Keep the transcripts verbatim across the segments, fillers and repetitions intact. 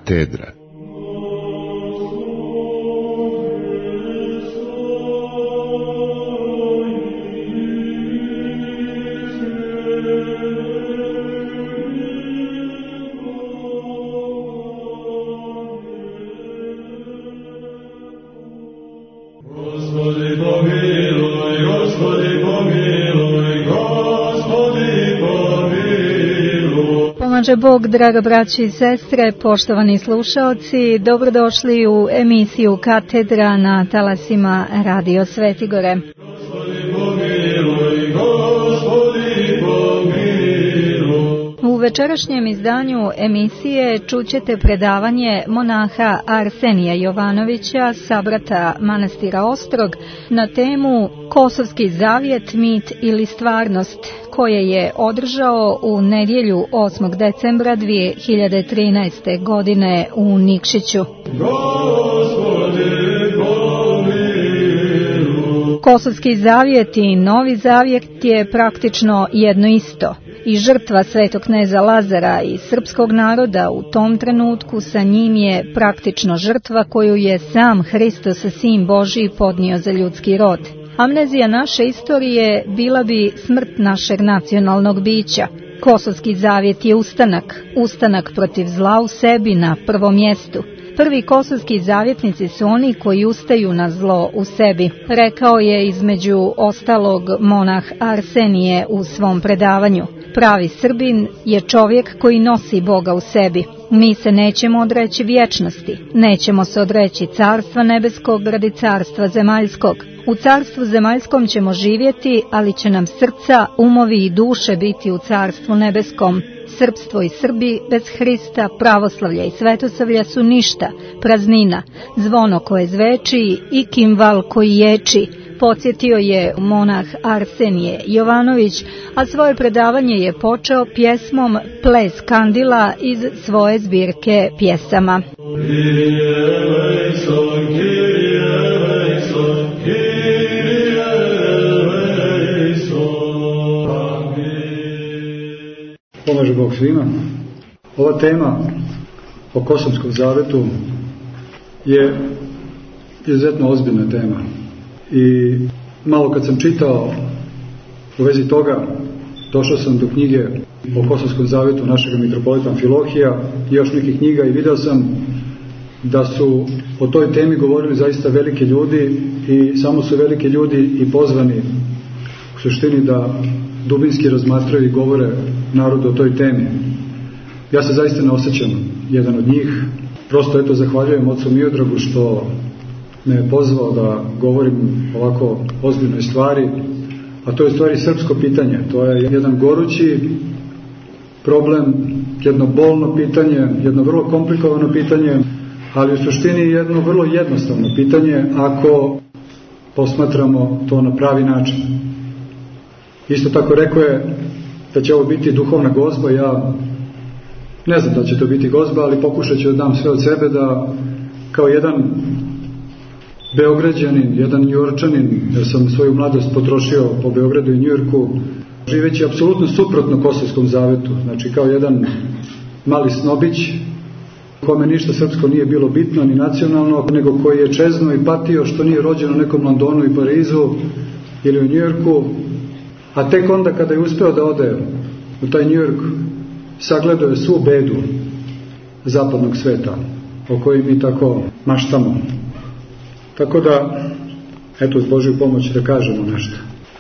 Katedra. Pomaže Bog, draga braći i sestre, poštovani slušaoci, dobrodošli u emisiju Katedra na talasima Radio Svetigore. U večerašnjem izdanju emisije čućete predavanje monaha Arsenija Jovanovića, sabrata manastira Ostrog, na temu Kosovski zavjet, mit ili stvarnost, koje je održao u nedjelju osmog decembra dvije hiljade trinaeste. godine u Nikšiću. Kosovski zavjet i Novi zavjet je praktično jedno isto. I žrtva svetog kneza Lazara i srpskog naroda u tom trenutku sa njim je praktično žrtva koju je sam Hristos, sin Božji, podnio za ljudski rod. Amnezija naše istorije bila bi smrt našeg nacionalnog bića. Kosovski zavjet je ustanak, ustanak protiv zla u sebi na prvom mjestu. Prvi kosovski zavjetnici su oni koji ustaju na zlo u sebi, rekao je između ostalog monah Arsenije u svom predavanju. Pravi Srbin je čovjek koji nosi Boga u sebi. Mi se nećemo odreći vječnosti, nećemo se odreći carstva nebeskog radi carstva zemaljskog. U carstvu zemaljskom ćemo živjeti, ali će nam srca, umovi i duše biti u carstvu nebeskom. Srpstvo i Srbi bez Hrista, pravoslavlja i svetosavlja su ništa, praznina, zvono koje zveči i kimval koji ječi, podsjetio je monah Arsenije Jovanović, a svoje predavanje je počeo pjesmom Ples kandila iz svoje zbirke pjesama. Pomaže Bog svima. Ova tema o Kosovskom zavetu je izuzetno ozbiljna tema. I malo kad sam čitao u vezi toga, došao sam do knjige o Kosovskom zavetu našeg mitropolita Amfilohija i još nekih knjiga i video sam da su o toj temi govorili zaista veliki ljudi i samo su veliki ljudi i pozvani u suštini da dubinski razmatraju i govore narodu o toj temi. Ja se zaista ne osjećam jedan od njih. Prosto eto zahvaljujem ocu Miodragu što me je pozvao da govorim ovako ozbiljnoj stvari, a to je u stvari srpsko pitanje. To je jedan gorući problem, jedno bolno pitanje, jedno vrlo komplikovano pitanje, ali u suštini jedno vrlo jednostavno pitanje ako posmatramo to na pravi način. Isto tako rekao je da će ovo biti duhovna gozba. Ja ne znam da će to biti gozba, ali pokušat ću da dam sve od sebe da kao jedan Beograđanin, jedan Njujorčanin, jer sam svoju mladost potrošio po Beogradu i Njujorku, živeći apsolutno suprotno Kosovskom zavetu, znači kao jedan mali snobić kome ništa srpsko nije bilo bitno ni nacionalno, nego koji je čeznuo i patio što nije rođen u nekom Londonu i Parizu ili u Njujorku, a tek onda kada je uspeo da ode u taj Njujork, sagledao je svu bedu zapadnog sveta o kojoj mi tako maštamo. Tako da, eto, uz Božju pomoć da kažemo nešto.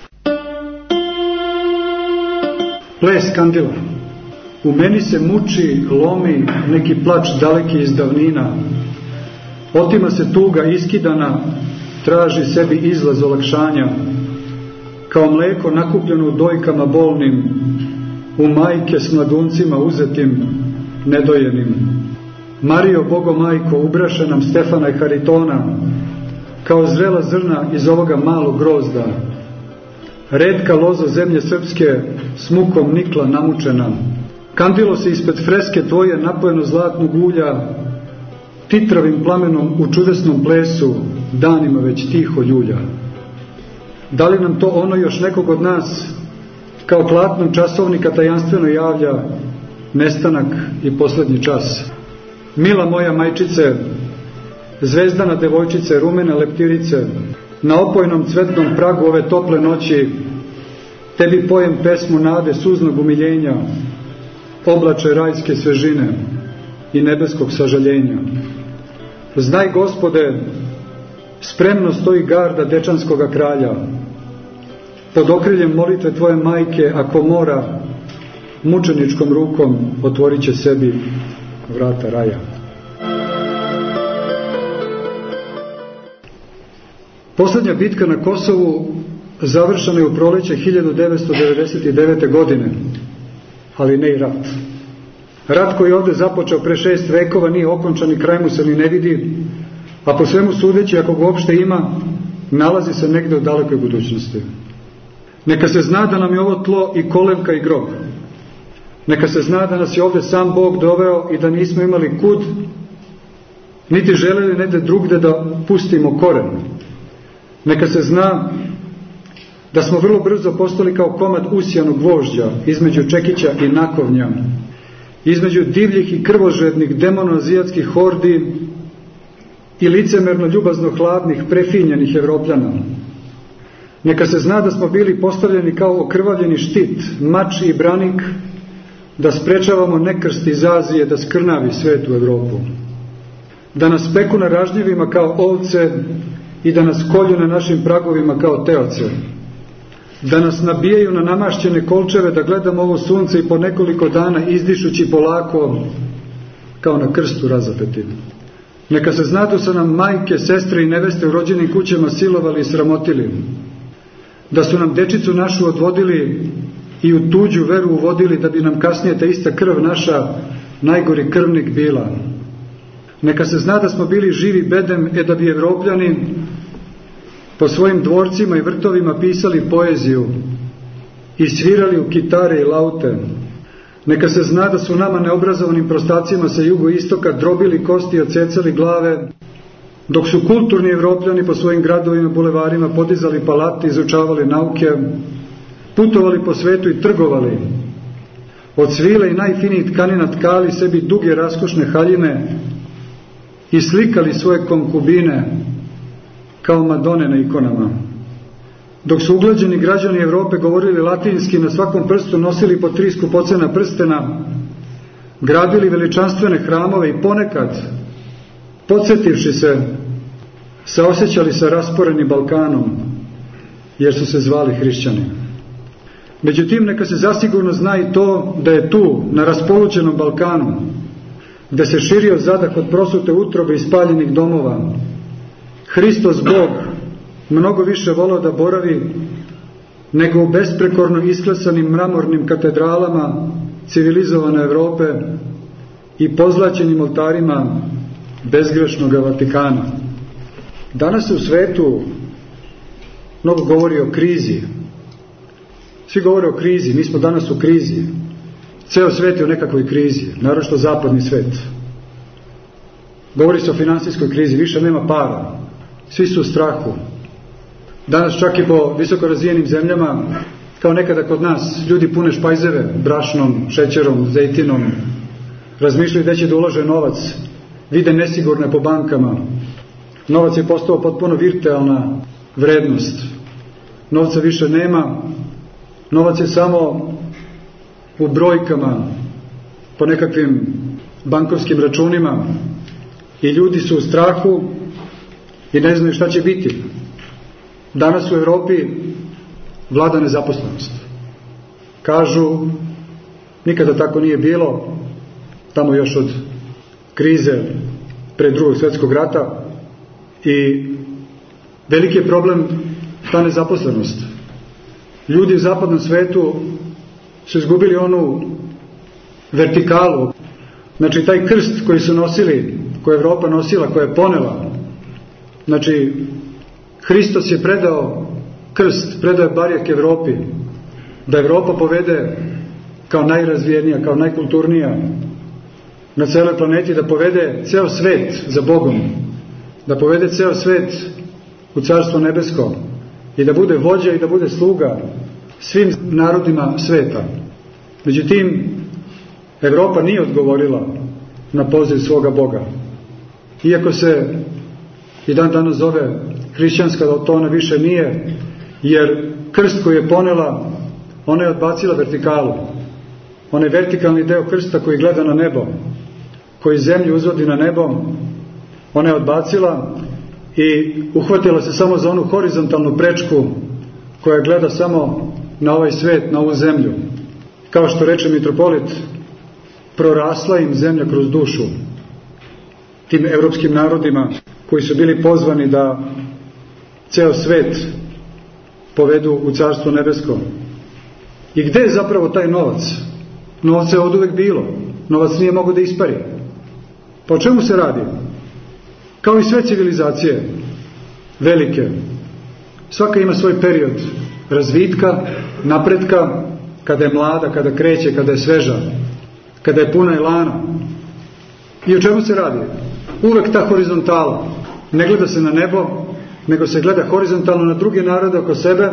Ples kandila. U meni se muči, lomi neki plač daleki iz davnina. Otima se tuga iskidana, traži sebi izlaz olakšanja. Kao mleko nakupljeno u dojkama bolnim, u majke s mladuncima uzetim, nedojenim. Mario, Bogo majko, ubraše nam Stefana i Haritona, kao zrela zrna iz ovoga malog grozda. Retka loza zemlje srpske, s mukom nikla namučena. Kandilo se ispred freske tvoje napojeno zlatnog ulja, titravim plamenom u čudesnom plesu, danima već tiho ljulja. Da li nam to ono još nekog od nas, kao platnom časovnika tajanstveno javlja, nestanak i posljednji čas? Mila moja majčice, zvezdana devojčice, rumene leptirice, na opojnom cvetnom pragu ove tople noći tebi pojem pesmu nade, suznog umiljenja, oblače rajske svežine i nebeskog sažaljenja. Znaj, Gospode, spremno stoji garda dečanskoga kralja, pod okriljem molitve tvoje majke, ako mora, mučeničkom rukom otvorit će sebi vrata raja. Poslednja bitka na Kosovu završena je u proleće hiljadu devetsto devedeset devete. godine, ali ne i rat. Rat koji je ovde započeo pre šest vekova nije okončan i kraj mu se ni ne vidi, a po svemu sudeći, ako ga uopšte ima, nalazi se negde u dalekoj budućnosti. Neka se zna da nam je ovo tlo i kolevka i grob. Neka se zna da nas je ovde sam Bog doveo i da nismo imali kud, niti želeli negde drugde da pustimo koren. Neka se zna da smo vrlo brzo postali kao komad usijanog gvožđa između čekića i nakovnja, između divljih i krvožednih demonoazijatskih hordi i licemerno ljubazno hladnih prefinjenih Evropljana. Neka se zna da smo bili postavljeni kao okrvavljeni štit, mač i branik, da sprečavamo nekrst iz Azije da skrnavi svetu Evropu, da nas peku na ražnjevima kao ovce i da nas kolju na našim pragovima kao teoce, da nas nabijaju na namašćene kolčeve, da gledamo ovo sunce i po nekoliko dana izdišući polako kao na krstu razapeti. Neka se zna da su nam majke, sestre i neveste u rođenim kućama silovali i sramotili, da su nam dečicu našu odvodili i u tuđu veru uvodili, da bi nam kasnije ta ista krv naša najgori krvnik bila. Neka se zna da smo bili živi bedem, e da bi Evropljani po svojim dvorcima i vrtovima pisali poeziju i svirali u kitare i laute. Neka se zna da su nama neobrazovanim prostacima sa jugoistoka drobili kosti i odsecali glave, dok su kulturni Evropljani po svojim gradovima i bulevarima podizali palate, izučavali nauke, putovali po svetu i trgovali. Od svile i najfinijih tkanina tkali sebi duge raskošne haljine i slikali svoje konkubine kao Madone na ikonama. Dok su uglađeni građani Evrope govorili latinski, na svakom prstu nosili po tri skupocena prstena, gradili veličanstvene hramove i ponekad, podsjetivši se, saosećali sa rasporenim Balkanom, jer su se zvali hrišćani. Međutim, neka se zasigurno zna i to da je tu, na raspolućenom Balkanu, gde se širio zadah od prosute utrobe i spaljenih domova, Hristos Bog mnogo više volao da boravi nego u besprekorno isklesanim mramornim katedralama civilizovane Evrope i pozlaćenim oltarima bezgrešnog Vatikana. Danas se u svetu mnogo govori o krizi. Svi govore o krizi, mi smo danas u krizi. Ceo svet je u nekakvoj krizi, naročito zapadni svet. Govori se o finansijskoj krizi, više nema para. Svi su u strahu. Danas čak i po visoko razvijenim zemljama, kao nekada kod nas, ljudi pune špajzeve brašnom, šećerom, zejtinom, razmišljaju gde će da ulože novac, vide nesigurne po bankama. Novac je postao potpuno virtualna vrednost. Novca više nema, novac je samo u brojkama, po nekakvim bankovskim računima i ljudi su u strahu i ne znaju šta će biti. Danas u Evropi vlada nezaposlenost. Kažu, nikada tako nije bilo, tamo još od krize pre drugog svjetskog rata, i veliki je problem ta nezaposlenost. Ljudi u zapadnom svetu su izgubili onu vertikalu, znači taj krst koji su nosili, koji je Evropa nosila, koja je ponela. Znači, Hristos je predao krst, predao je barjak Evropi, da Evropa povede kao najrazvijenija, kao najkulturnija na celoj planeti, da povede ceo svet za Bogom, da povede ceo svet u Carstvo nebesko i da bude vođa i da bude sluga svim narodima sveta. Međutim, Evropa nije odgovorila na poziv svoga Boga. Iako se i dan danas zove hrišćanska, da to ona više nije, jer krst koji je ponela, ona je odbacila vertikalu. Onaj vertikalni deo krsta koji gleda na nebo, koji zemlju uzvodi na nebo, ona je odbacila i uhvatila se samo za onu horizontalnu prečku koja gleda samo na ovaj svet, na ovu zemlju. Kao što reče mitropolit, prorasla im zemlja kroz dušu. Tim evropskim narodima koji su bili pozvani da ceo svet povedu u Carstvo nebesko. I gde je zapravo taj novac? Novac je od uvek bilo. Novac nije mogao da ispari. Pa o čemu se radi? Kao i sve civilizacije velike, svaka ima svoj period razvitka, napretka, kada je mlada, kada kreće, kada je sveža, kada je puna elana. I o čemu se radi? Uvek ta horizontala. Ne gleda se na nebo, nego se gleda horizontalno na druge narode oko sebe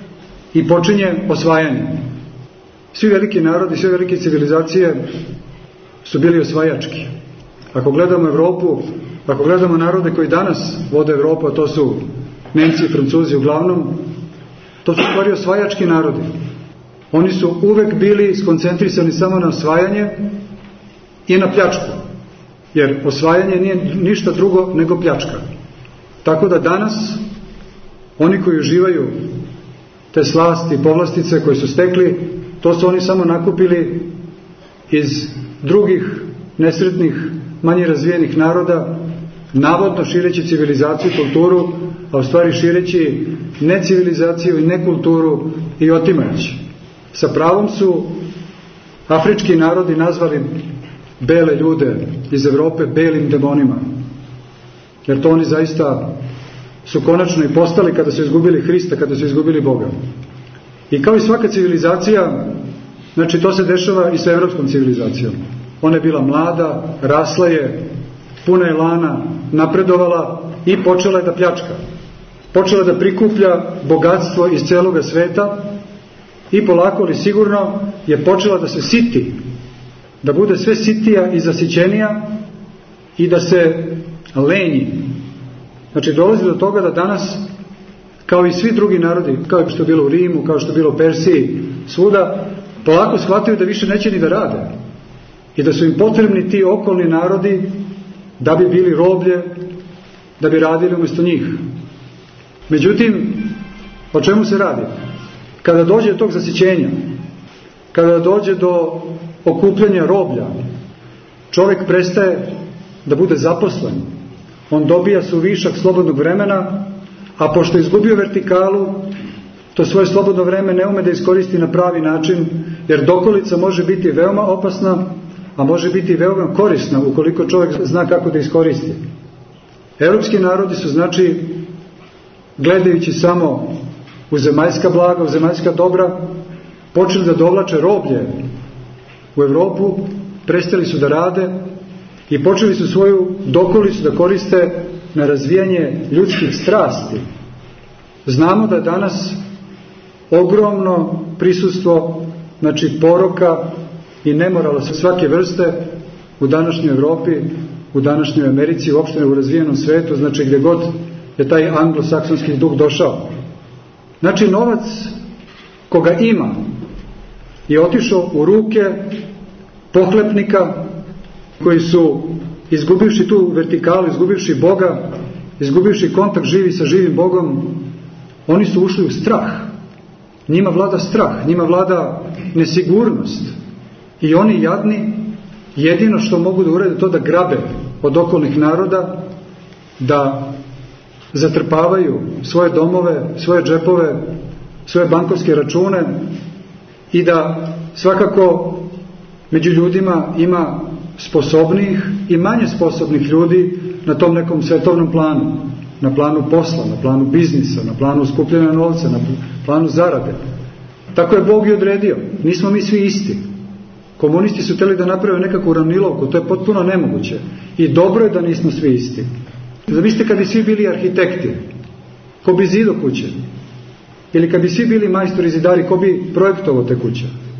i počinje osvajanje. Svi veliki narodi, sve velike civilizacije su bili osvajački. Ako gledamo Evropu, ako gledamo narode koji danas vode Evropu, a to su Nemci i Francuzi uglavnom, to su stvari osvajački narodi. Oni su uvek bili skoncentrisani samo na osvajanje i na pljačku. Jer osvajanje nije ništa drugo nego pljačka. Tako da danas oni koji uživaju te slasti i povlastice koje su stekli, to su oni samo nakupili iz drugih nesretnih, manje razvijenih naroda, navodno šireći civilizaciju i kulturu, a u stvari šireći ne civilizaciju i ne kulturu i otimajući. Sa pravom su afrički narodi nazvali bele ljude iz Evrope belim demonima. Jer to oni zaista su konačno i postali kada su izgubili Hrista, kada su izgubili Boga. I kao i svaka civilizacija, znači to se dešava i sa evropskom civilizacijom. Ona je bila mlada, rasla je, puna elana, napredovala i počela je da pljačka. Počela da prikuplja bogatstvo iz celoga sveta i polako ali sigurno je počela da se siti, da bude sve sitija i zasićenija i da se lenji. Znači dolazi do toga da danas, kao i svi drugi narodi, kao što je bilo u Rimu, kao što je bilo u Persiji, svuda, polako shvataju da više neće ni da rade. I da su im potrebni ti okolni narodi da bi bili roblje, da bi radili umjesto njih. Međutim, o čemu se radi? Kada dođe do tog zasićenja, kada dođe do okupljanja roblja, čovjek prestaje da bude zaposlen. On dobija suvišak slobodnog vremena, a pošto je izgubio vertikalu, to svoje slobodno vreme ne ume da iskoristi na pravi način, jer dokolica može biti veoma opasna, a može biti veoma korisna ukoliko čovjek zna kako da iskoristi. Evropski narodi su, znači, gledajući samo u zemaljska blaga, u zemaljska dobra, počeli da dovlače roblje u Evropu, prestali su da rade i počeli su svoju dokolicu da koriste na razvijanje ljudskih strasti. Znamo da je danas ogromno prisustvo, znači poroka i nemorala sa svake vrste u današnjoj Evropi, u današnjoj Americi, uopšte u razvijenom svetu, znači gdje god je taj anglosaksonski duh došao. Znači novac koga ima je otišao u ruke pohlepnika koji su, izgubivši tu vertikalu, izgubivši Boga, izgubivši kontakt živi sa živim Bogom, oni su ušli u strah. Njima vlada strah, njima vlada nesigurnost. I oni jadni jedino što mogu da urede to da grabe od okolnih naroda, da zatrpavaju svoje domove, svoje džepove, svoje bankovske račune i da svakako među ljudima ima sposobnih i manje sposobnih ljudi na tom nekom svetovnom planu, na planu posla, na planu biznisa, na planu skupljanja novca, na planu zarade. Tako je Bog i odredio. Nismo mi svi isti. Komunisti su hteli da naprave nekakvu ravnilovku, to je potpuno nemoguće. I dobro je da nismo svi isti. Zamislite kad bi svi bili arhitekti, ko bi zidao kuće? Ili kad bi svi bili majstori zidari, ko bi projektovao te kuće?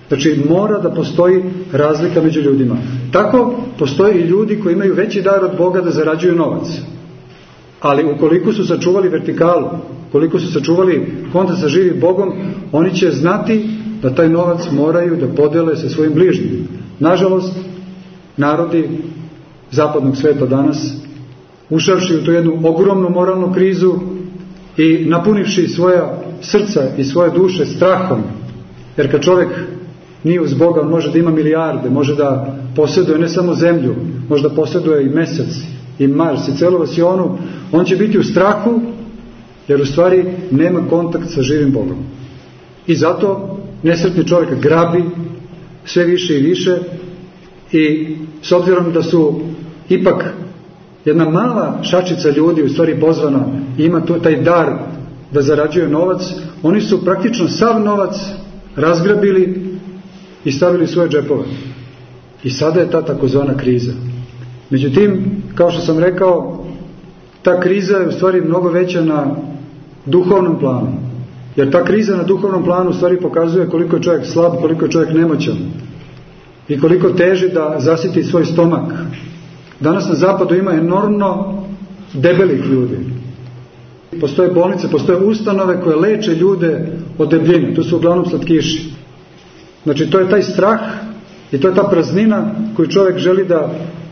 Znači mora da postoji razlika među ljudima. Tako postoje i ljudi koji imaju veći dar od Boga da zarađuju novac. Ali ukoliko su sačuvali vertikalu, koliko su sačuvali kontakt sa živim Bogom, oni će znati da taj novac moraju da podele sa svojim bližnjim. Nažalost, narodi zapadnog sveta danas, ušavši u tu jednu ogromnu moralnu krizu i napunivši svoja srca i svoje duše strahom, jer kad čovjek nije uz Boga, on može da ima milijarde, može da posjeduje ne samo zemlju, može da posjeduje i mesec, i Mars, i celu vasionu, on će biti u strahu, jer u stvari nema kontakt sa živim Bogom. I zato nesretni čovjek grabi sve više i više, i s obzirom da su ipak jedna mala šačica ljudi u stvari pozvana i ima to, taj dar da zarađuje novac, oni su praktično sav novac razgrabili i stavili u svoje džepove. I sada je ta takozvana kriza. Međutim, kao što sam rekao, ta kriza je u stvari mnogo veća na duhovnom planu. Jer ta kriza na duhovnom planu u stvari pokazuje koliko je čovjek slab, koliko je čovjek nemoćan i koliko teži da zasiti svoj stomak. Danas na zapadu ima enormno debelih ljudi. Postoje bolnice, postoje ustanove koje leče ljude od debljine. To su uglavnom slatkiši. Znači to je taj strah i to je ta praznina koju čovjek želi da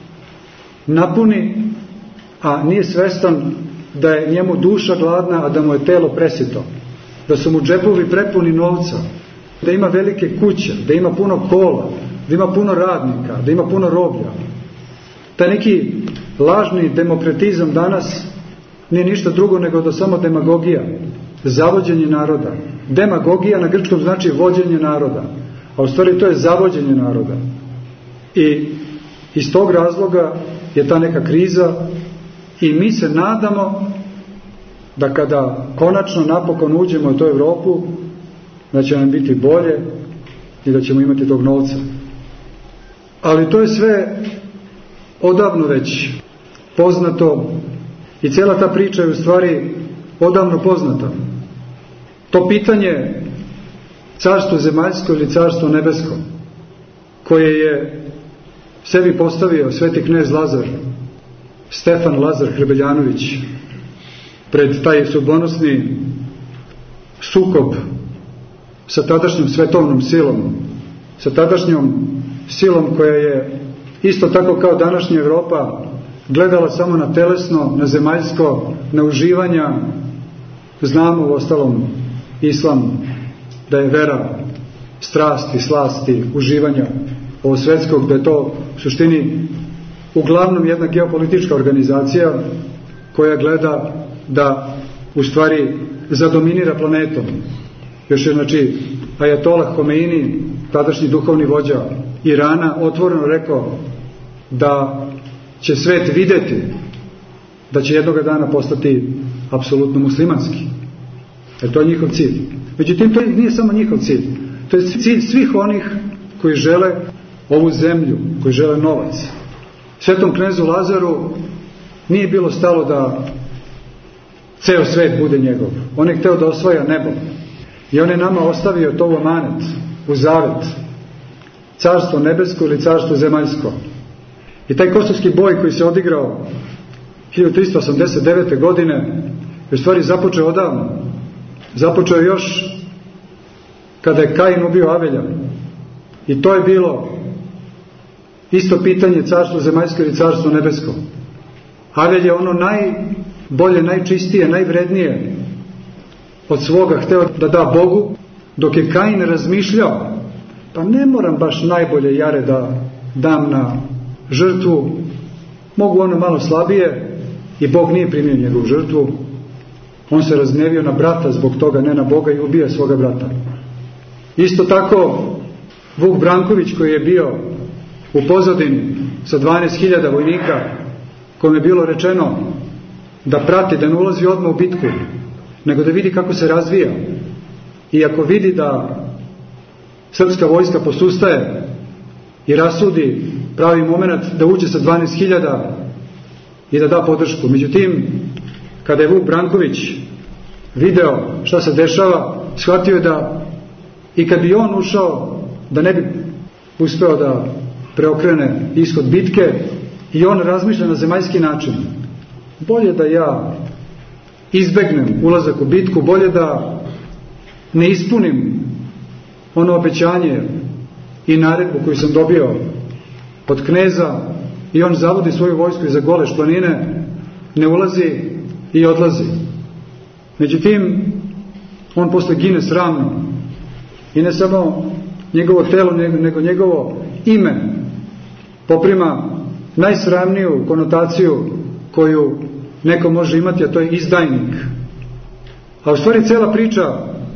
napuni, a nije svestan da je njemu duša gladna, a da mu je telo presito. Da su mu džepovi prepuni novca, da ima velike kuće, da ima puno kola, da ima puno radnika, da ima puno roblja. Taj neki lažni demokratizam danas nije ništa drugo nego da samo demagogija, zavođenje naroda. Demagogija na grčkom znači vođenje naroda, a u stvari to je zavođenje naroda. I iz tog razloga je ta neka kriza i mi se nadamo da kada konačno napokon uđemo u tu Europu, da će nam biti bolje i da ćemo imati tog novca. Ali to je sve odavno već poznato i cijela ta priča je u stvari odavno poznata. To pitanje carstvo zemaljsko ili carstvo nebesko, koje je sebi postavio sveti knez Lazar, Stefan Lazar Hrebeljanović, pred taj sudbonosni sukob sa tadašnjom svetovnom silom, sa tadašnjom silom koja je isto tako kao današnja Europa gledala samo na telesno, na zemaljsko, na uživanja. Znamo u ostalom islam da je vera strasti, slasti, uživanja ovo svetskog, da je to u suštini uglavnom jedna geopolitička organizacija koja gleda da u stvari zadominira planetom. Još je znači Ajatolah Homeini, tadašnji duhovni vođa Irana, otvoreno rekao da će svet vidjeti da će jednoga dana postati apsolutno muslimanski. Jer to je njihov cilj. Međutim, to nije samo njihov cilj. To je cilj svih onih koji žele ovu zemlju, koji žele novac. Svetom knezu Lazaru nije bilo stalo da ceo svet bude njegov. On je hteo da osvaja nebo. I on je nama ostavio to u amanet, u zavet. Carstvo nebesko ili carstvo zemaljsko. I taj kosovski boj koji se odigrao hiljadu tristo osamdeset devete. godine je u stvari započeo odavno. Započeo još kada je Kain ubio Avelja. I to je bilo isto pitanje carstvo zemaljsko ili carstvo nebesko. Avelj je ono najbolje, najčistije, najvrednije od svoga hteo da da Bogu, dok je Kain razmišljao, pa ne moram baš najbolje jare da dam na žrtvu, mogu ono malo slabije, i Bog nije primio njegovu žrtvu. On se razgnevio na brata zbog toga, ne na Boga, i ubija svoga brata. Isto tako Vuk Branković, koji je bio u pozadini sa dvanaest hiljada vojnika, kojem je bilo rečeno da prati, da ne ulazi odmah u bitku, nego da vidi kako se razvija. I ako vidi da srpska vojska posustaje i rasudi pravi moment, da uđe sa dvanaest hiljada i da da podršku. Međutim, kada je Vuk Branković video šta se dešava, shvatio je da i kad bi on ušao da ne bi uspeo da preokrene ishod bitke, i on razmišlja na zemaljski način. Bolje da ja izbegnem ulazak u bitku, bolje da ne ispunim ono obećanje i naredbu koju sam dobio od kneza, i on zavodi svoju vojsku iza Goleš planine, ne ulazi i odlazi. Međutim, on posle gine sramno, i ne samo njegovo telo, nego njegovo ime poprima najsramniju konotaciju koju neko može imati, a to je izdajnik. A u stvari cela priča,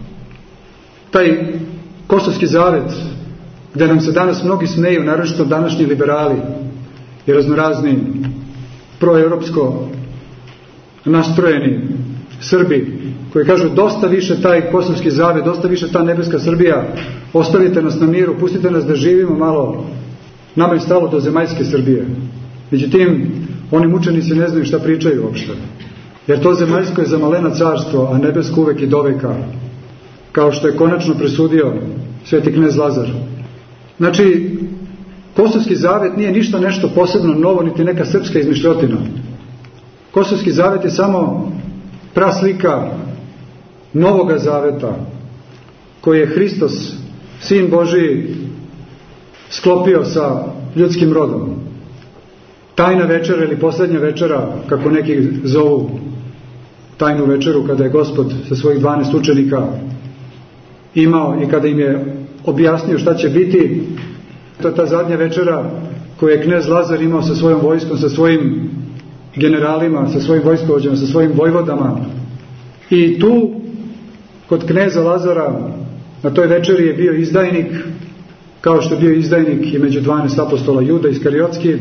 taj Kosovski zavet, gde nam se danas mnogi smeju, naročito današnji liberali i raznorazni proeuropsko nastrojeni Srbi, koji kažu dosta više taj Kosovski zavet, dosta više ta nebeska Srbija, ostavite nas na miru, pustite nas da živimo malo, nama je stalo do zemaljske Srbije. Međutim, oni mučenici ne znaju šta pričaju uopšte, jer to zemaljsko je za malena carstvo, a nebesko uvek i doveka, kao što je konačno presudio sveti knez Lazar. Znači, Kosovski zavet nije ništa nešto posebno novo, niti neka srpska izmišljotina. Kosovski zavet je samo praslika Novoga zaveta, koji je Hristos, Sin Božiji, sklopio sa ljudskim rodom. Tajna večera ili poslednja večera, kako neki zovu tajnu večeru, kada je Gospod sa svojih dvanaest učenika imao i kada im je objasnio šta će biti, to je ta zadnja večera koju je knez Lazar imao sa svojom vojskom, sa svojim generalima, sa svojim vojskovođama, sa svojim vojvodama. I tu, kod kneza Lazara, na toj večeri je bio izdajnik, kao što je bio izdajnik i među dvanaest apostola Juda Iskariotski,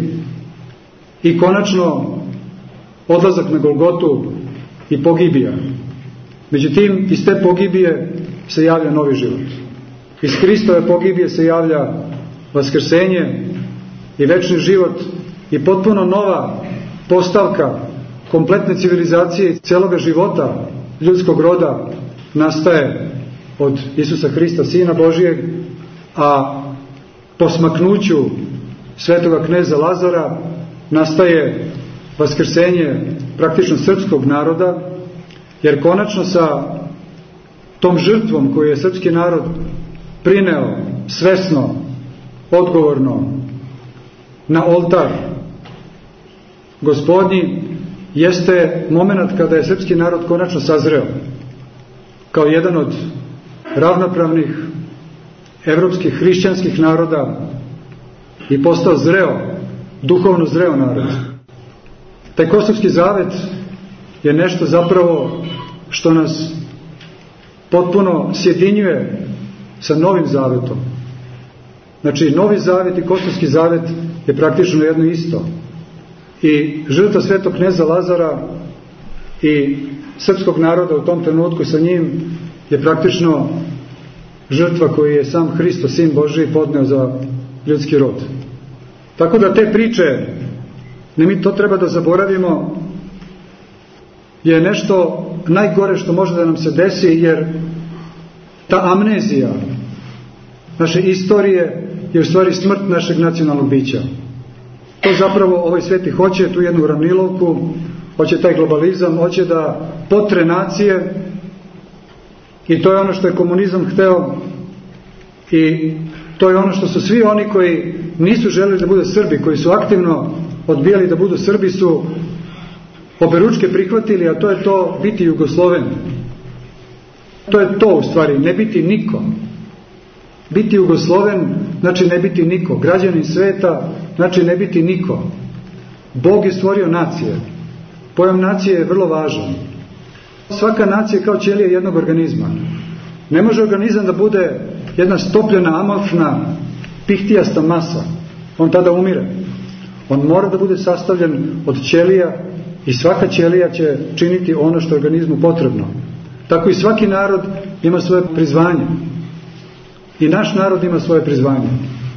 i konačno odlazak na Golgotu i pogibija. Međutim, iz te pogibije se javlja novi život. Iz Hristove pogibije se javlja vaskrsenje i večni život i potpuno nova postavka kompletne civilizacije i celoga života ljudskog roda nastaje od Isusa Hrista, Sina Božijeg, a po smaknuću svetoga kneza Lazara nastaje vaskrsenje praktično srpskog naroda, jer konačno sa tom žrtvom koju je srpski narod prineo svesno, odgovorno na oltar Gospodnji, jeste moment kada je srpski narod konačno sazreo kao jedan od ravnopravnih evropskih hrišćanskih naroda i postao zreo, duhovno zreo narod. Taj Kosovski zavet je nešto zapravo što nas potpuno sjedinjuje sa Novim zavetom. Znači, Novi zavet i Kosovski zavet je praktično jedno isto. I žrtva svetog kneza Lazara i srpskog naroda u tom trenutku sa njim je praktično žrtva koju je sam Hristos, Sin Božiji, podneo za ljudski rod. Tako da te priče, ne mi to treba da zaboravimo, je nešto najgore što može da nam se desi, jer ta amnezija naše istorije je u stvari smrt našeg nacionalnog bića. To zapravo ovaj sveti hoće, tu jednu ravnilovku, hoće taj globalizam, hoće da potre nacije, i to je ono što je komunizam hteo, i to je ono što su svi oni koji nisu želeli da budu Srbi, koji su aktivno odbijali da budu Srbi, su oberučke prihvatili, a to je to biti Jugosloven. To je to u stvari, ne biti niko. Biti Jugosloven znači ne biti niko. Građanin sveta znači ne biti niko. Bog je stvorio nacije. Pojam nacije je vrlo važan. Svaka nacija je kao ćelija jednog organizma. Ne može organizam da bude jedna stopljena, amorfna, pihtijasta masa. On tada umire. On mora da bude sastavljen od ćelija, i svaka ćelija će činiti ono što je organizmu potrebno. Tako i svaki narod ima svoje prizvanje. I naš narod ima svoje prizvanje.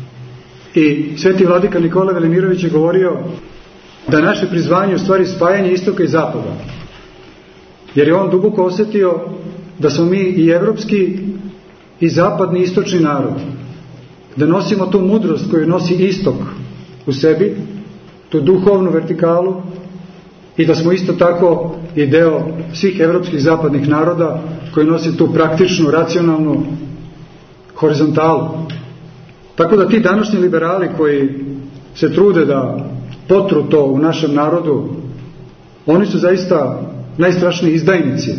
I sveti vladika Nikola Velimirović je govorio da naše prizvanje u stvari spajanje istoka i zapada. Jer je on duboko osjetio da smo mi i evropski i zapadni istočni narod. da nosimo tu mudrost koju nosi istok u sebi, tu duhovnu vertikalu, i da smo isto tako i deo svih evropskih zapadnih naroda koji nosi tu praktičnu, racionalnu horizontalu. Tako da ti današnji liberali koji se trude da potru to u našem narodu, oni su zaista najstrašniji izdajnici.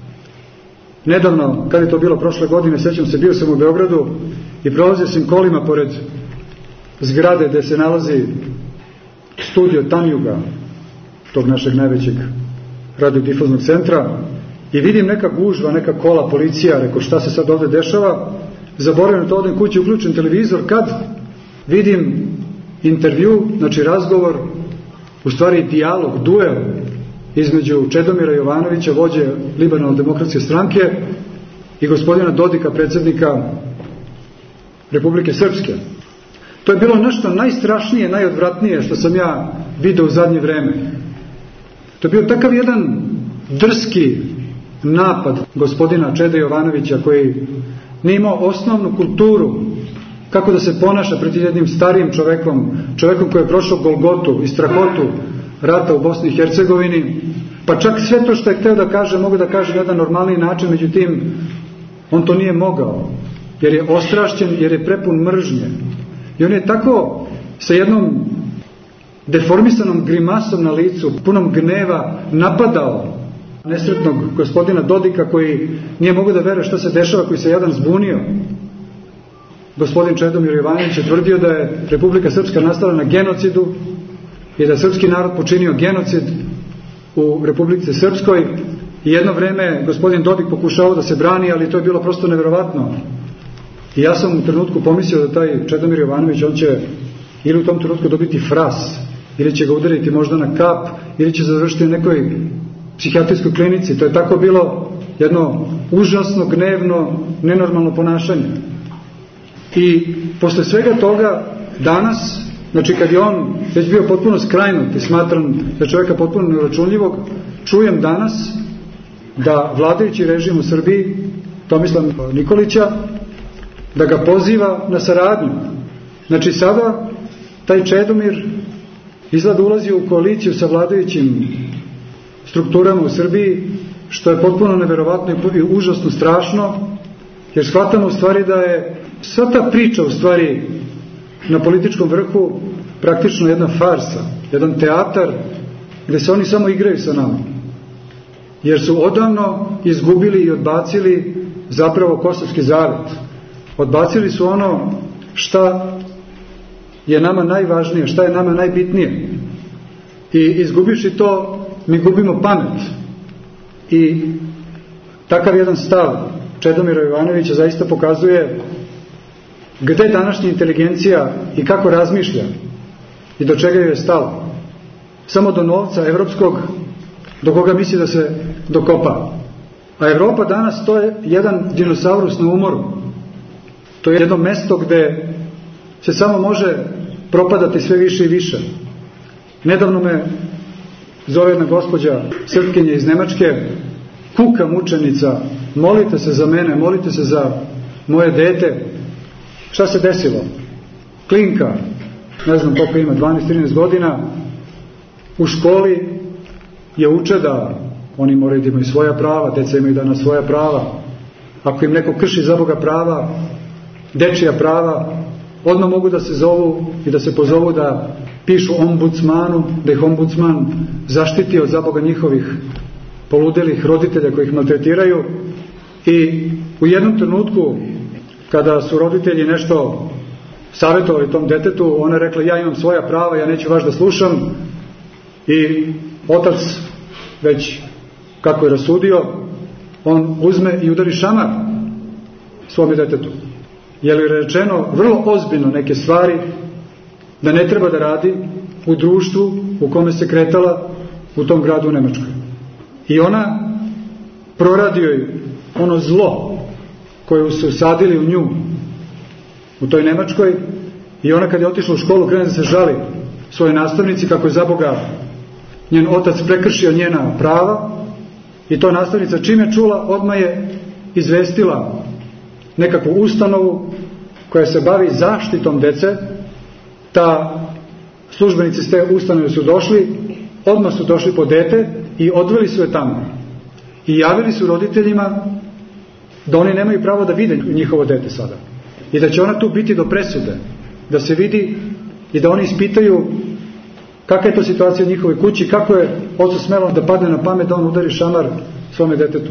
Nedavno, kad je to bilo prošle godine, sećam se, bio sam u Beogradu i prolazio sam kolima pored zgrade gde se nalazi studio Tanjuga, tog našeg najvećeg radiodifuznog centra, i vidim neka gužva, neka kola, policija. Rekao, šta se sad ovde dešava? Zaboravim na to, odem kući, uključim televizor, kad vidim intervju, znači razgovor, u stvari dijalog, duel između Čedomira Jovanovića, vođe Liberalno-demokratske stranke, i gospodina Dodika, predsjednika Republike Srpske. To je bilo nešto najstrašnije, najodvratnije što sam ja video u zadnje vreme. To je bio takav jedan drski napad gospodina Čede Jovanovića, koji nije imao osnovnu kulturu kako da se ponaša pred jednim starijim čovekom, čovekom koji je prošao Golgotu i strahotu rata u Bosni i Hercegovini, pa čak sve to što je hteo da kaže, mogu da kaže na jedan normalniji način, međutim, on to nije mogao, jer je ostrašćen, jer je prepun mržnje. I on je tako sa jednom deformisanom grimasom na licu, punom gneva, napadao nesretnog gospodina Dodika, koji nije mogao da veruje šta se dešava, koji se jadan zbunio. Gospodin Čedomir Jovanović je tvrdio da je Republika Srpska nastala na genocidu i da je srpski narod počinio genocid u Republici Srpskoj, i jedno vreme gospodin Dodik pokušao da se brani, ali to je bilo prosto neverovatno. I ja sam u trenutku pomislio da taj Čedomir Jovanović, on će ili u tom trenutku dobiti fras, ili će ga udariti možda na kap, ili će završiti u nekoj psihijatrijskoj klinici. To je tako bilo jedno užasno, gnevno, nenormalno ponašanje. I posle svega toga danas, znači kad je on već bio potpuno skrajnut i smatram da čovjeka potpuno neuračunljivog, čujem danas da vladajući režim u Srbiji, Tomislava Nikolića, da ga poziva na saradnju. Znači sada taj Čedomir izgleda ulazi u koaliciju sa vladajućim strukturama u Srbiji, što je potpuno neverovatno i užasno strašno, jer shvatamo u stvari da je sva ta priča u stvari na političkom vrhu praktično jedna farsa, jedan teatar gde se oni samo igraju sa nama, jer su odavno izgubili i odbacili zapravo Kosovski zavet. Odbacili su ono šta je nama najvažnije, šta je nama najbitnije, i izgubivši to mi gubimo pamet. I takav jedan stav Čedomira Jovanovića zaista pokazuje gde današnja inteligencija i kako razmišlja i do čega joj je stalo. Samo do novca evropskog, do koga misli da se dokopa. A Evropa danas to je jedan dinosaurus na umoru. To je jedno mesto gde se samo može propadati sve više i više. Nedavno me zove jedna gospođa Srpkinja iz Nemačke, kuka mučenica, molite se za mene, molite se za moje dete. Šta se desilo? Klinka, ne znam koliko ima, dvanaest trinaest godina, u školi je uče da oni moraju da imaju svoja prava, deca imaju danas svoja prava. Ako im neko krši za Boga prava, dečija prava, odmah mogu da se zovu i da se pozovu da pišu ombudsmanu, da ih ombudsman zaštiti od zaboga njihovih poludelih roditelja koji ih maltretiraju. I u jednom trenutku, kada su roditelji nešto savjetovali tom detetu, ona je rekla, ja imam svoja prava, ja neću vaš da slušam. I otac, već kako je rasudio, on uzme i udari šamar svome detetu. Je li rečeno vrlo ozbiljno neke stvari da ne treba da radi u društvu u kome se kretala u tom gradu u Nemačkoj. I ona proradi joj ono zlo koje su usadili u nju u toj Nemačkoj, i ona kad je otišla u školu krene da se žali svoje nastavnici kako je za Boga njen otac prekršio njena prava, i to nastavnica čim je čula odmah je izvestila nekakvu ustanovu koja se bavi zaštitom dece. Ta službenici s te ustanove su došli, odmah su došli po dete i odveli su je tamo. I javili su roditeljima da oni nemaju pravo da vide njihovo dete sada. I da će ona tu biti do presude. Da se vidi i da oni ispitaju kakva je to situacija u njihovoj kući, kako je ocu smelo da padne na pamet da on udari šamar svome detetu.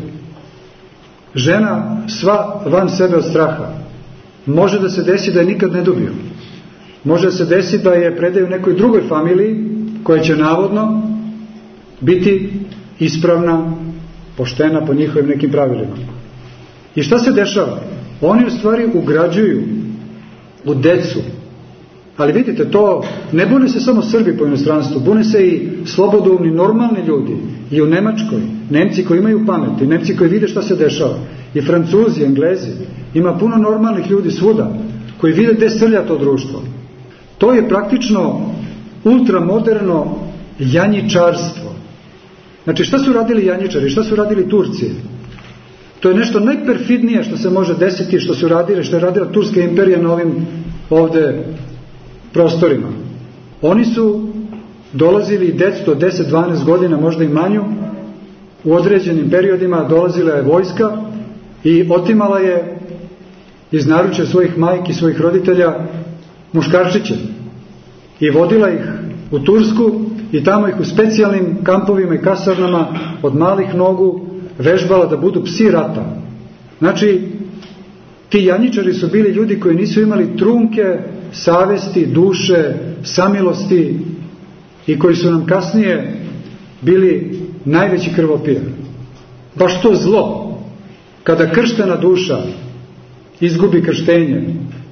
Žena sva van sebe od straha. Može da se desi da je nikad ne dobio. Može da se desi da je predaju nekoj drugoj familiji koja će navodno biti ispravna, poštena po njihovim nekim pravilima. I šta se dešava? Oni u stvari ugrađuju u decu. Ali vidite, to ne bune se samo Srbi po inostranstvu, bune se i slobodoumni, normalni ljudi. I u Nemačkoj, Nemci koji imaju pamet, i Nemci koji vide šta se dešava, i Francuzi, Englezi. Ima puno normalnih ljudi svuda koji vide gde srlja to društvo. To je praktično ultramoderno janjičarstvo. Znači, šta su radili janjičari, šta su radili Turci? To je nešto najperfidnije što se može desiti, što su radili, što je radila Turska imperija na ovim ovde prostorima. Oni su dolazili decu do deset dvanaest godina, možda i manju, u određenim periodima dolazila je vojska i otimala je iz naručja svojih majki, svojih roditelja muškarčiće i vodila ih u Tursku i tamo ih u specijalnim kampovima i kasarnama od malih nogu vežbala da budu psi rata. Znači, ti janjičari su bili ljudi koji nisu imali trunke savesti, duše, samilosti i koji su nam kasnije bili najveći krvopijani. Baš to zlo, kada krštena duša izgubi krštenje,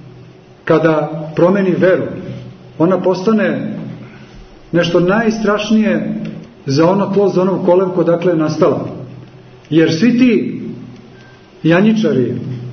kada promeni veru, ona postane nešto najstrašnije za ono tlo, za ono kolevko dakle je nastala. Jer svi ti janjičari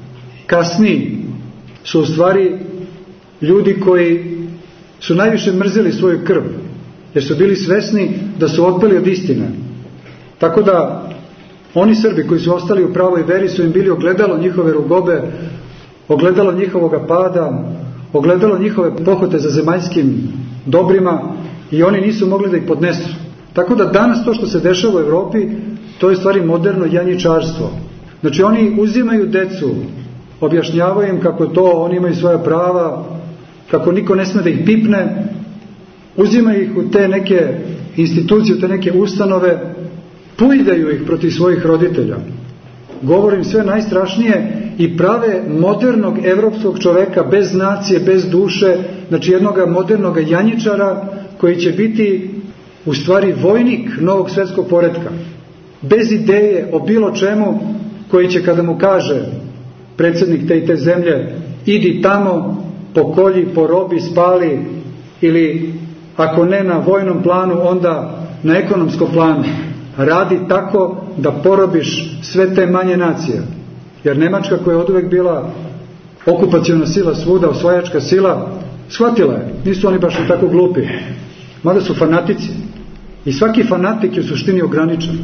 kasniji su u stvari ljudi koji su najviše mrzeli svoju krv, jer su bili svesni da su otpeli od istine. Tako da oni Srbi koji su ostali u pravoj veri su im bili ogledalo njihove rugobe, ogledalo njihovoga pada, ogledalo njihove pohote za zemaljskim dobrima i oni nisu mogli da ih podnesu. Tako da danas to što se dešava u Evropi, to je stvari moderno janjičarstvo. Znači oni uzimaju decu, objašnjavaju im kako to, oni imaju svoja prava, kako niko ne sme da ih pipne, uzimaju ih u te neke institucije, u te neke ustanove, pujdaju ih protiv svojih roditelja. Govorim sve najstrašnije i prave modernog evropskog čoveka bez nacije, bez duše, znači jednog modernog janjičara koji će biti u stvari vojnik novog svetskog poretka. Bez ideje o bilo čemu, koji će kada mu kaže predsjednik te i te zemlje, idi tamo, pokolji, porobi, spali, ili ako ne na vojnom planu, onda na ekonomskom planu. Radi tako da porobiš sve te manje nacije. Jer Nemačka, koja je oduvek bila okupaciona sila svuda, osvajačka sila, shvatila je. Nisu oni baš tako glupi. Mada su fanatici. I svaki fanatik je u suštini ograničen.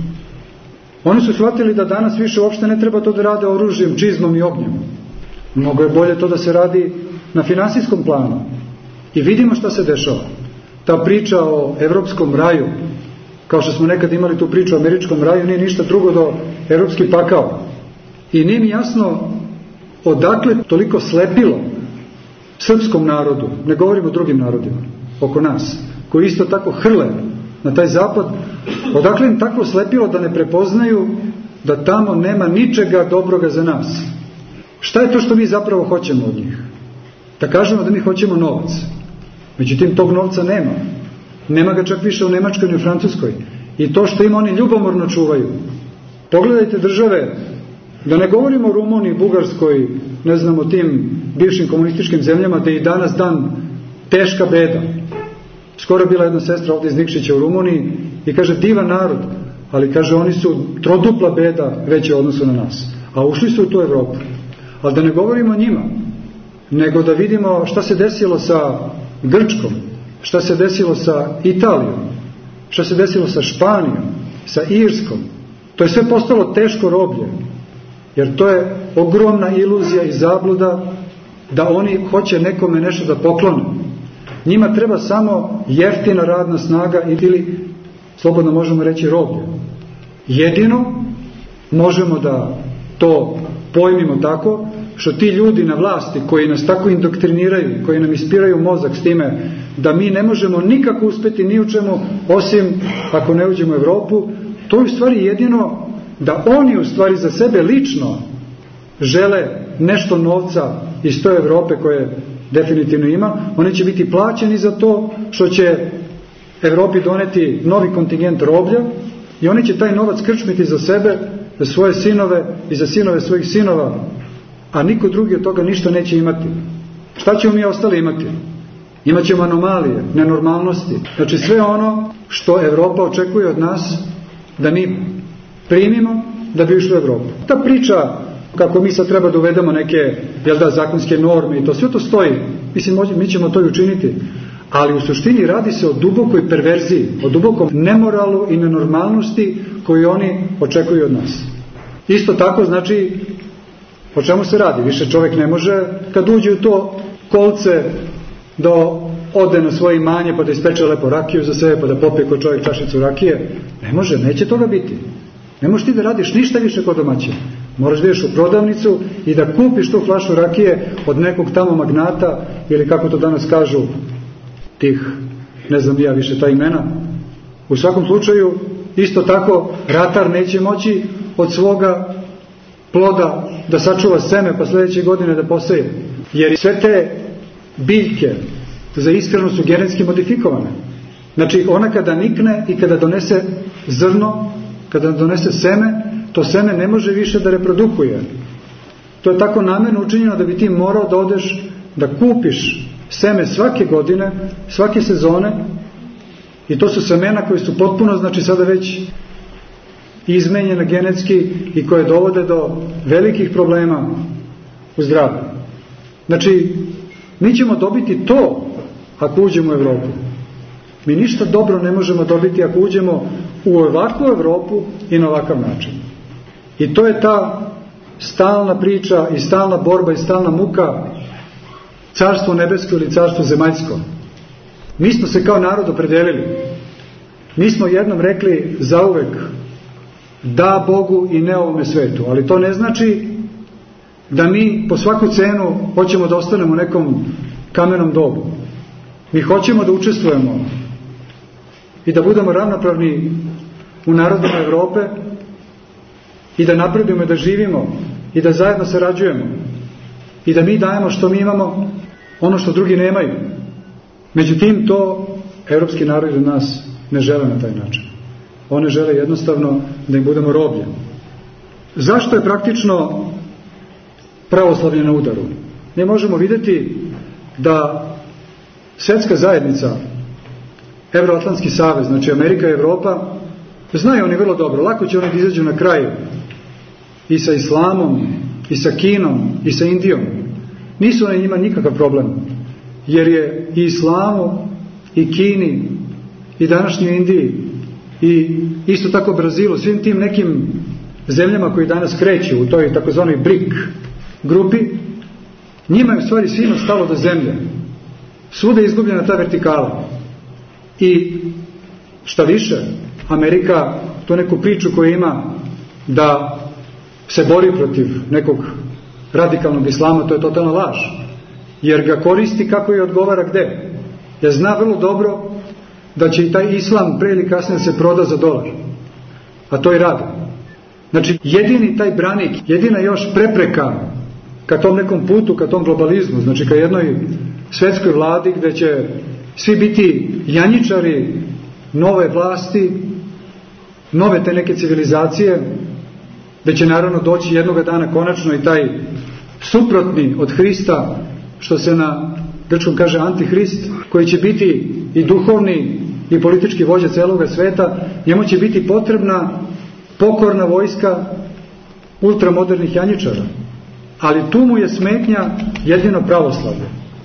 Oni su shvatili da danas više uopšte ne treba to da rade oružjem, čizmom i ognjem. Mnogo je bolje to da se radi na finansijskom planu. I vidimo šta se dešava. Ta priča o evropskom raju, kao što smo nekad imali tu priču o američkom raju, nije ništa drugo do evropski pakao. I nije mi jasno odakle toliko slepilo srpskom narodu, ne govorimo o drugim narodima oko nas, koji isto tako hrle na taj zapad, odakle im tako slepilo da ne prepoznaju da tamo nema ničega dobroga za nas. Šta je to što mi zapravo hoćemo od njih? Da kažemo da mi hoćemo novac. Međutim, tog novca nema. Nema ga čak više u Nemačkoj ni u Francuskoj. I to što ima oni ljubomorno čuvaju. Pogledajte države, da ne govorimo o Rumuniji, Bugarskoj, ne znam o tim bivšim komunističkim zemljama, da je i danas dan teška beda. Skoro je bila jedna sestra ovdje iz Nikšića u Rumuniji i kaže divan narod, ali kaže oni su trodupla beda veće u odnosu na nas. A ušli su u tu Evropu. Ali da ne govorimo o njima, nego da vidimo šta se desilo sa Grčkom, šta se desilo sa Italijom, šta se desilo sa Španijom, sa Irskom. To je sve postalo teško roblje, jer to je ogromna iluzija i zabluda da oni hoće nekome nešto da poklone. Njima treba samo jeftina radna snaga ili, slobodno možemo reći, roblje. Jedino možemo da to pojmimo tako što ti ljudi na vlasti koji nas tako indoktriniraju, koji nam ispiraju mozak s time da mi ne možemo nikako uspjeti ni u čemu osim ako ne uđemo u Europu, to je u stvari jedino da oni u stvari za sebe lično žele nešto novca iz te Europe koje definitivno ima. Oni će biti plaćeni za to što će Europi doneti novi kontingent roblja i oni će taj novac krčmiti za sebe, za svoje sinove i za sinove svojih sinova, a niko drugi od toga ništa neće imati. Šta ćemo mi ostali imati? Imaćemo anomalije, nenormalnosti. Znači sve ono što Europa očekuje od nas da mi primimo da bi ušli u Europu. Ta priča kako mi sad treba da uvedemo neke, jel da, zakonske norme i to, sve to stoji. Mislim, mi ćemo to i učiniti. Ali u suštini radi se o dubokoj perverziji, o dubokom nemoralu i nenormalnosti koju oni očekuju od nas. Isto tako, znači, o čemu se radi? Više čovjek ne može, kad uđe u to kolce, da ode na svoje imanje pa da ispeče lepo rakiju za sebe, pa da popije kod čovjek čašicu rakije. Ne može, neće toga biti. Ne možeš ti da radiš ništa više kod domaćina. Moraš da ideš u prodavnicu i da kupiš tu flašu rakije od nekog tamo magnata ili kako to danas kažu tih, ne znam ja više ta imena. U svakom slučaju, isto tako, ratar neće moći od svoga ploda da sačuva seme pa sljedeće godine da poseje. Jer sve te biljke za ishranu su genetski modifikovane. Znači ona kada nikne i kada donese zrno, kada donese seme, to seme ne može više da reprodukuje. To je tako namjerno učinjeno da bi ti morao da odeš da kupiš seme svake godine, svake sezone, i to su semena koje su potpuno, znači sada već izmenjena genetski i koje dovode do velikih problema u zdravlju. Znači, mi ćemo dobiti to ako uđemo u Europu. Mi ništa dobro ne možemo dobiti ako uđemo u ovakvu Europu i na ovakav način. I to je ta stalna priča i stalna borba i stalna muka, carstvo nebesko ili carstvo zemaljsko. Mi smo se kao narod opredelili. Mi smo jednom rekli zauvek da Bogu i ne ovome svetu. Ali to ne znači da mi po svaku cenu hoćemo da ostanemo u nekom kamenom dobu. Mi hoćemo da učestvujemo i da budemo ravnopravni u narodima Europe i da napredujemo i da živimo i da zajedno sarađujemo i da mi dajemo što mi imamo, ono što drugi nemaju. Međutim, to evropski narod od nas ne žele na taj način. One žele jednostavno da im budemo roblje. Zašto je praktično pravoslavlje na udaru? Mi možemo vidjeti da svjetska zajednica, Evroatlantski savez, znači Amerika i Europa, znaju oni vrlo dobro, lako će oni da izađu na kraju i sa islamom, i sa Kinom, i sa Indijom. Nisu oni njima nikakav problem, jer je i islamu, i Kini, i današnjoj Indiji, i isto tako Brazilu, svim tim nekim zemljama koji danas kreću u toj takozvanoj BRIC grupi, njima je u stvari svima stalo do zemlje. Svuda je izgubljena ta vertikala. I šta više, Amerika to neku priču koju ima da se bori protiv nekog radikalnog islama, to je totalna laž. Jer ga koristi kako je odgovara gde. Jer zna vrlo dobro da će i taj islam pre ili kasnije se proda za dolar. A to i radi. Znači, jedini taj branik, jedina još prepreka ka tom nekom putu, ka tom globalizmu, znači ka jednoj svjetskoj vladi gdje će svi biti janjičari nove vlasti, nove te neke civilizacije, gdje će naravno doći jednoga dana konačno i taj suprotni od Hrista, što se na grčkom kaže antihrist, koji će biti i duhovni i politički vođa celoga sveta. Njemu će biti potrebna pokorna vojska ultramodernih janjičara. Ali tu mu je smetnja jedino pravoslavlje.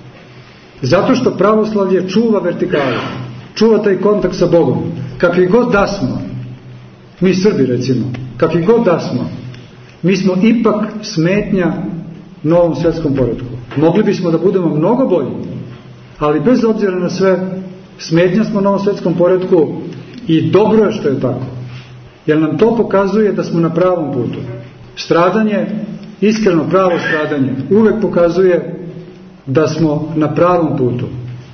Zato što pravoslavlje čuva vertikalu, čuva taj kontakt sa Bogom. Kakvi god da smo, mi Srbi recimo, kakvi god da smo, mi smo ipak smetnja novom svjetskom poretku. Mogli bismo da budemo mnogo bolji, ali bez obzira na sve, smetnja smo novom svetskom poretku i dobro je što je tako. Jer nam to pokazuje da smo na pravom putu. Stradanje, iskreno pravo stradanje, uvek pokazuje da smo na pravom putu.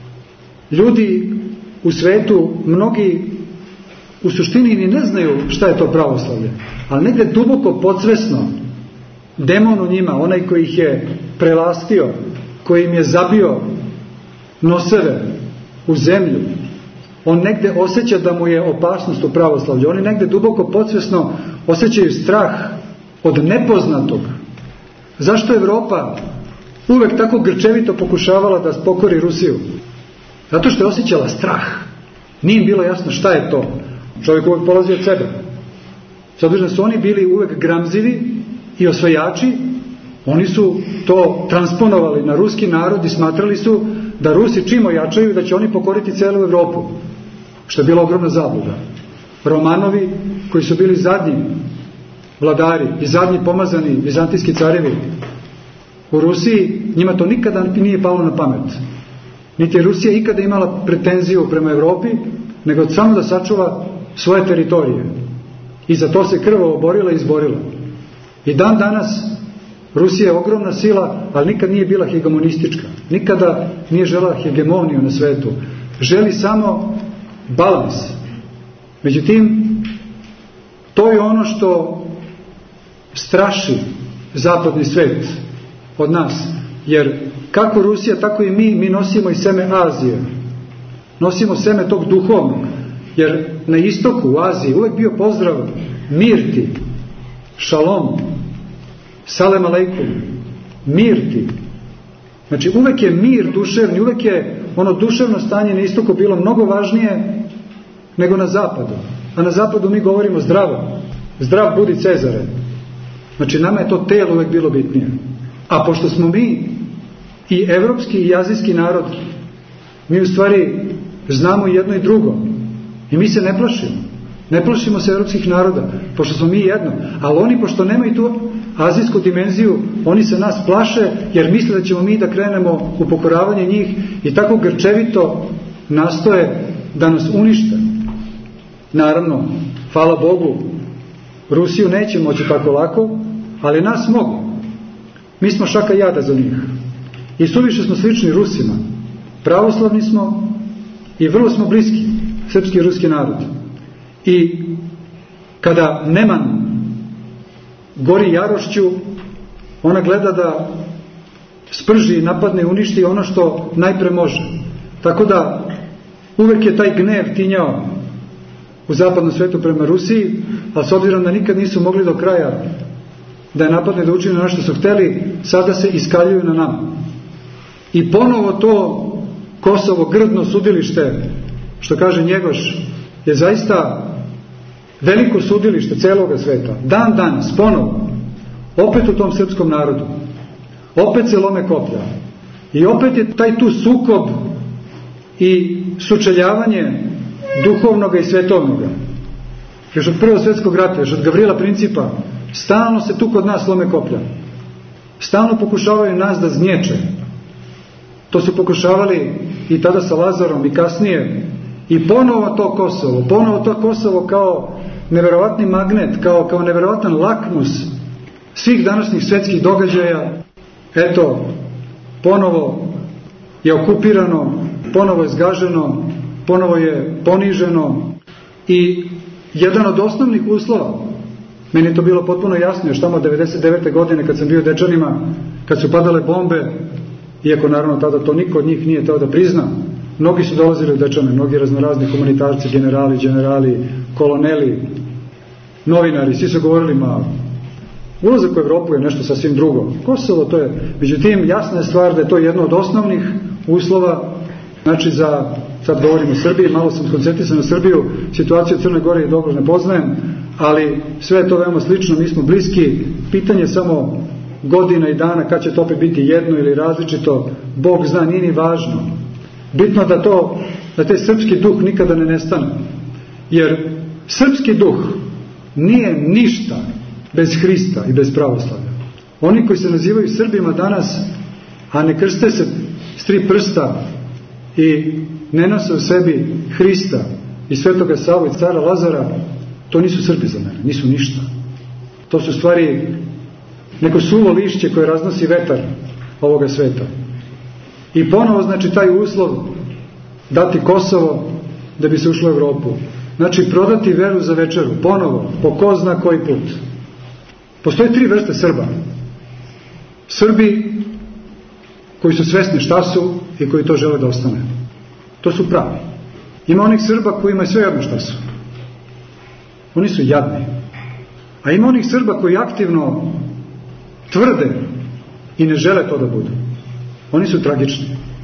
Ljudi u svetu, mnogi u suštini ni ne znaju šta je to pravoslavlje, ali negde duboko podsvesno demon u njima, onaj koji ih je prelastio, koji im je zabio noseve u zemlju, on negde osjeća da mu je opasnost u pravoslavlju. Oni negde duboko podsvesno osjećaju strah od nepoznatog. Zašto Evropa uvek tako grčevito pokušavala da pokori Rusiju? Zato što je osjećala strah. Nije im bilo jasno šta je to. Čovjek uvek polazi od sebe. S obzirom da su oni bili uvek gramzivi i osvajači, oni su to transponovali na ruski narod i smatrali su da Rusi čim ojačaju da će oni pokoriti celu Evropu, što je bila ogromna zabluda. Romanovi, koji su bili zadnji vladari i zadnji pomazani vizantijski carevi u Rusiji, njima to nikada nije palo na pamet. Niti je Rusija ikada imala pretenziju prema Evropi, nego samo da sačuva svoje teritorije. I za to se krvavo borila i izborila. I dan danas Rusija je ogromna sila, ali nikad nije bila hegemonistička. Nikada nije žela hegemoniju na svetu. Želi samo balans. Međutim, to je ono što straši zapadni svet od nas. Jer kako Rusija, tako i mi, mi nosimo i seme Azije. Nosimo seme tog duhovnog. Jer na istoku, u Aziji, uvek bio pozdrav mir ti, šalom, salem aleikum, mir ti. Znači uvek je mir duševni, uvek je ono duševno stanje na istoku bilo mnogo važnije nego na zapadu. A na zapadu mi govorimo zdravo. Zdrav budi Cezare. Znači nama je to telo uvek bilo bitnije. A pošto smo mi i evropski i azijski narod, mi u stvari znamo jedno i drugo. I mi se ne plašimo. Ne plašimo se evropskih naroda, pošto smo mi jedno. Ali oni, pošto nemaju tu azijsku dimenziju, oni se nas plaše, jer misle da ćemo mi da krenemo u pokoravanje njih i tako grčevito nastoje da nas unište. Naravno, hvala Bogu, Rusiju neće moći tako lako, ali nas mogu. Mi smo šaka jada za njih. I suviše smo slični Rusima. Pravoslavni smo i vrlo smo bliski, srpski i ruski narod. I kada Neman gori jarošću, ona gleda da sprži i napadne i uništi ono što najpre može. Tako da uvek je taj gnev tinjao u zapadnom svetu prema Rusiji, ali s obzirom da nikad nisu mogli do kraja da je napadne, da učine ono što su hteli, sada se iskaljuju na nama. I ponovo to Kosovo grdno sudilište, što kaže Njegoš, je zaista veliko sudilište celoga sveta. Dan danas, ponovo, opet u tom srpskom narodu, opet se lome koplja. I opet je taj tu sukob i sučeljavanje duhovnoga i svetovnoga. Još od Prvog svjetskog rata, još od Gavrila Principa, stalno se tu kod nas lome koplja. Stalno pokušavaju nas da znječe. To su pokušavali i tada sa Lazarom i kasnije. I ponovo to Kosovo, ponovo to Kosovo kao neverovatni magnet, kao, kao neverovatan lakmus svih današnjih svetskih događaja. Eto, ponovo je okupirano, ponovo je zgaženo, ponovo je poniženo. I jedan od osnovnih uslova, meni je to bilo potpuno jasno još tamo devedeset devete godine kad sam bio dečanima, kad su padale bombe, iako naravno tada to niko od njih nije teo da prizna. Mnogi su dolazili u Dečane, mnogi raznorazni humanitarci, generali, generali, koloneli, novinari, svi su govorili, ma ulazak u Evropu je nešto sasvim drugo. Kosovo to je, međutim, jasna je stvar da je to jedno od osnovnih uslova, znači za, sad govorim o Srbiji, malo sam skoncentrisan na Srbiju, situaciju u Crnoj Gori dobro ne poznajem, ali sve je to veoma slično, mi smo bliski, pitanje samo godina i dana kad će to opet biti jedno ili različito, Bog zna, nije ni važno. Bitno da to, da te srpski duh nikada ne nestane. Jer srpski duh nije ništa bez Hrista i bez pravoslavlja. Oni koji se nazivaju Srbima danas a ne krste se s tri prsta i ne nose u sebi Hrista i Svetoga Savu i cara Lazara, to nisu Srbi za mene, nisu ništa. To su stvari neko suvo lišće koje raznosi vetar ovoga sveta. I ponovo, znači, taj uslov dati Kosovo da bi se ušlo u Evropu. Znači, prodati veru za večeru, ponovo, po ko zna koji put. Postoje tri vrste Srba. Srbi koji su svesni šta su i koji to žele da ostane. To su pravi. Ima onih Srba koji imaju sve jedno šta su. Oni su jadni. A ima onih Srba koji aktivno tvrde i ne žele to da budu. Oni su tragični.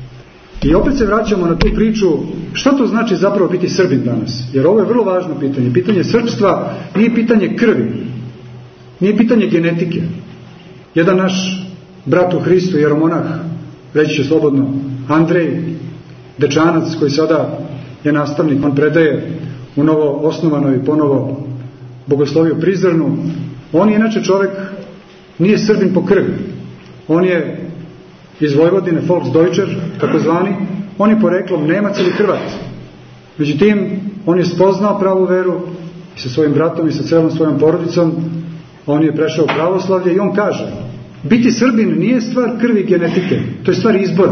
I opet se vraćamo na tu priču šta to znači zapravo biti Srbin danas. Jer ovo je vrlo važno pitanje. Pitanje srpstva nije pitanje krvi. Nije pitanje genetike. Jedan naš brat u Hristu, jeromonah, reći ću slobodno, Andrej Dečanac, koji sada je nastavnik, on predaje u novo osnovanoj ponovo bogosloviju Prizrenu. On je inače čovjek, nije Srbin po krvi. On je iz Vojvodine, Volksdeutscher, takozvani. On je poreklom Nemac ili Hrvat. Međutim, on je spoznao pravu veru i sa svojim bratom i sa celom svojom porodicom. On je prešao u pravoslavlje i on kaže: biti Srbin nije stvar krvi i genetike, to je stvar izbora.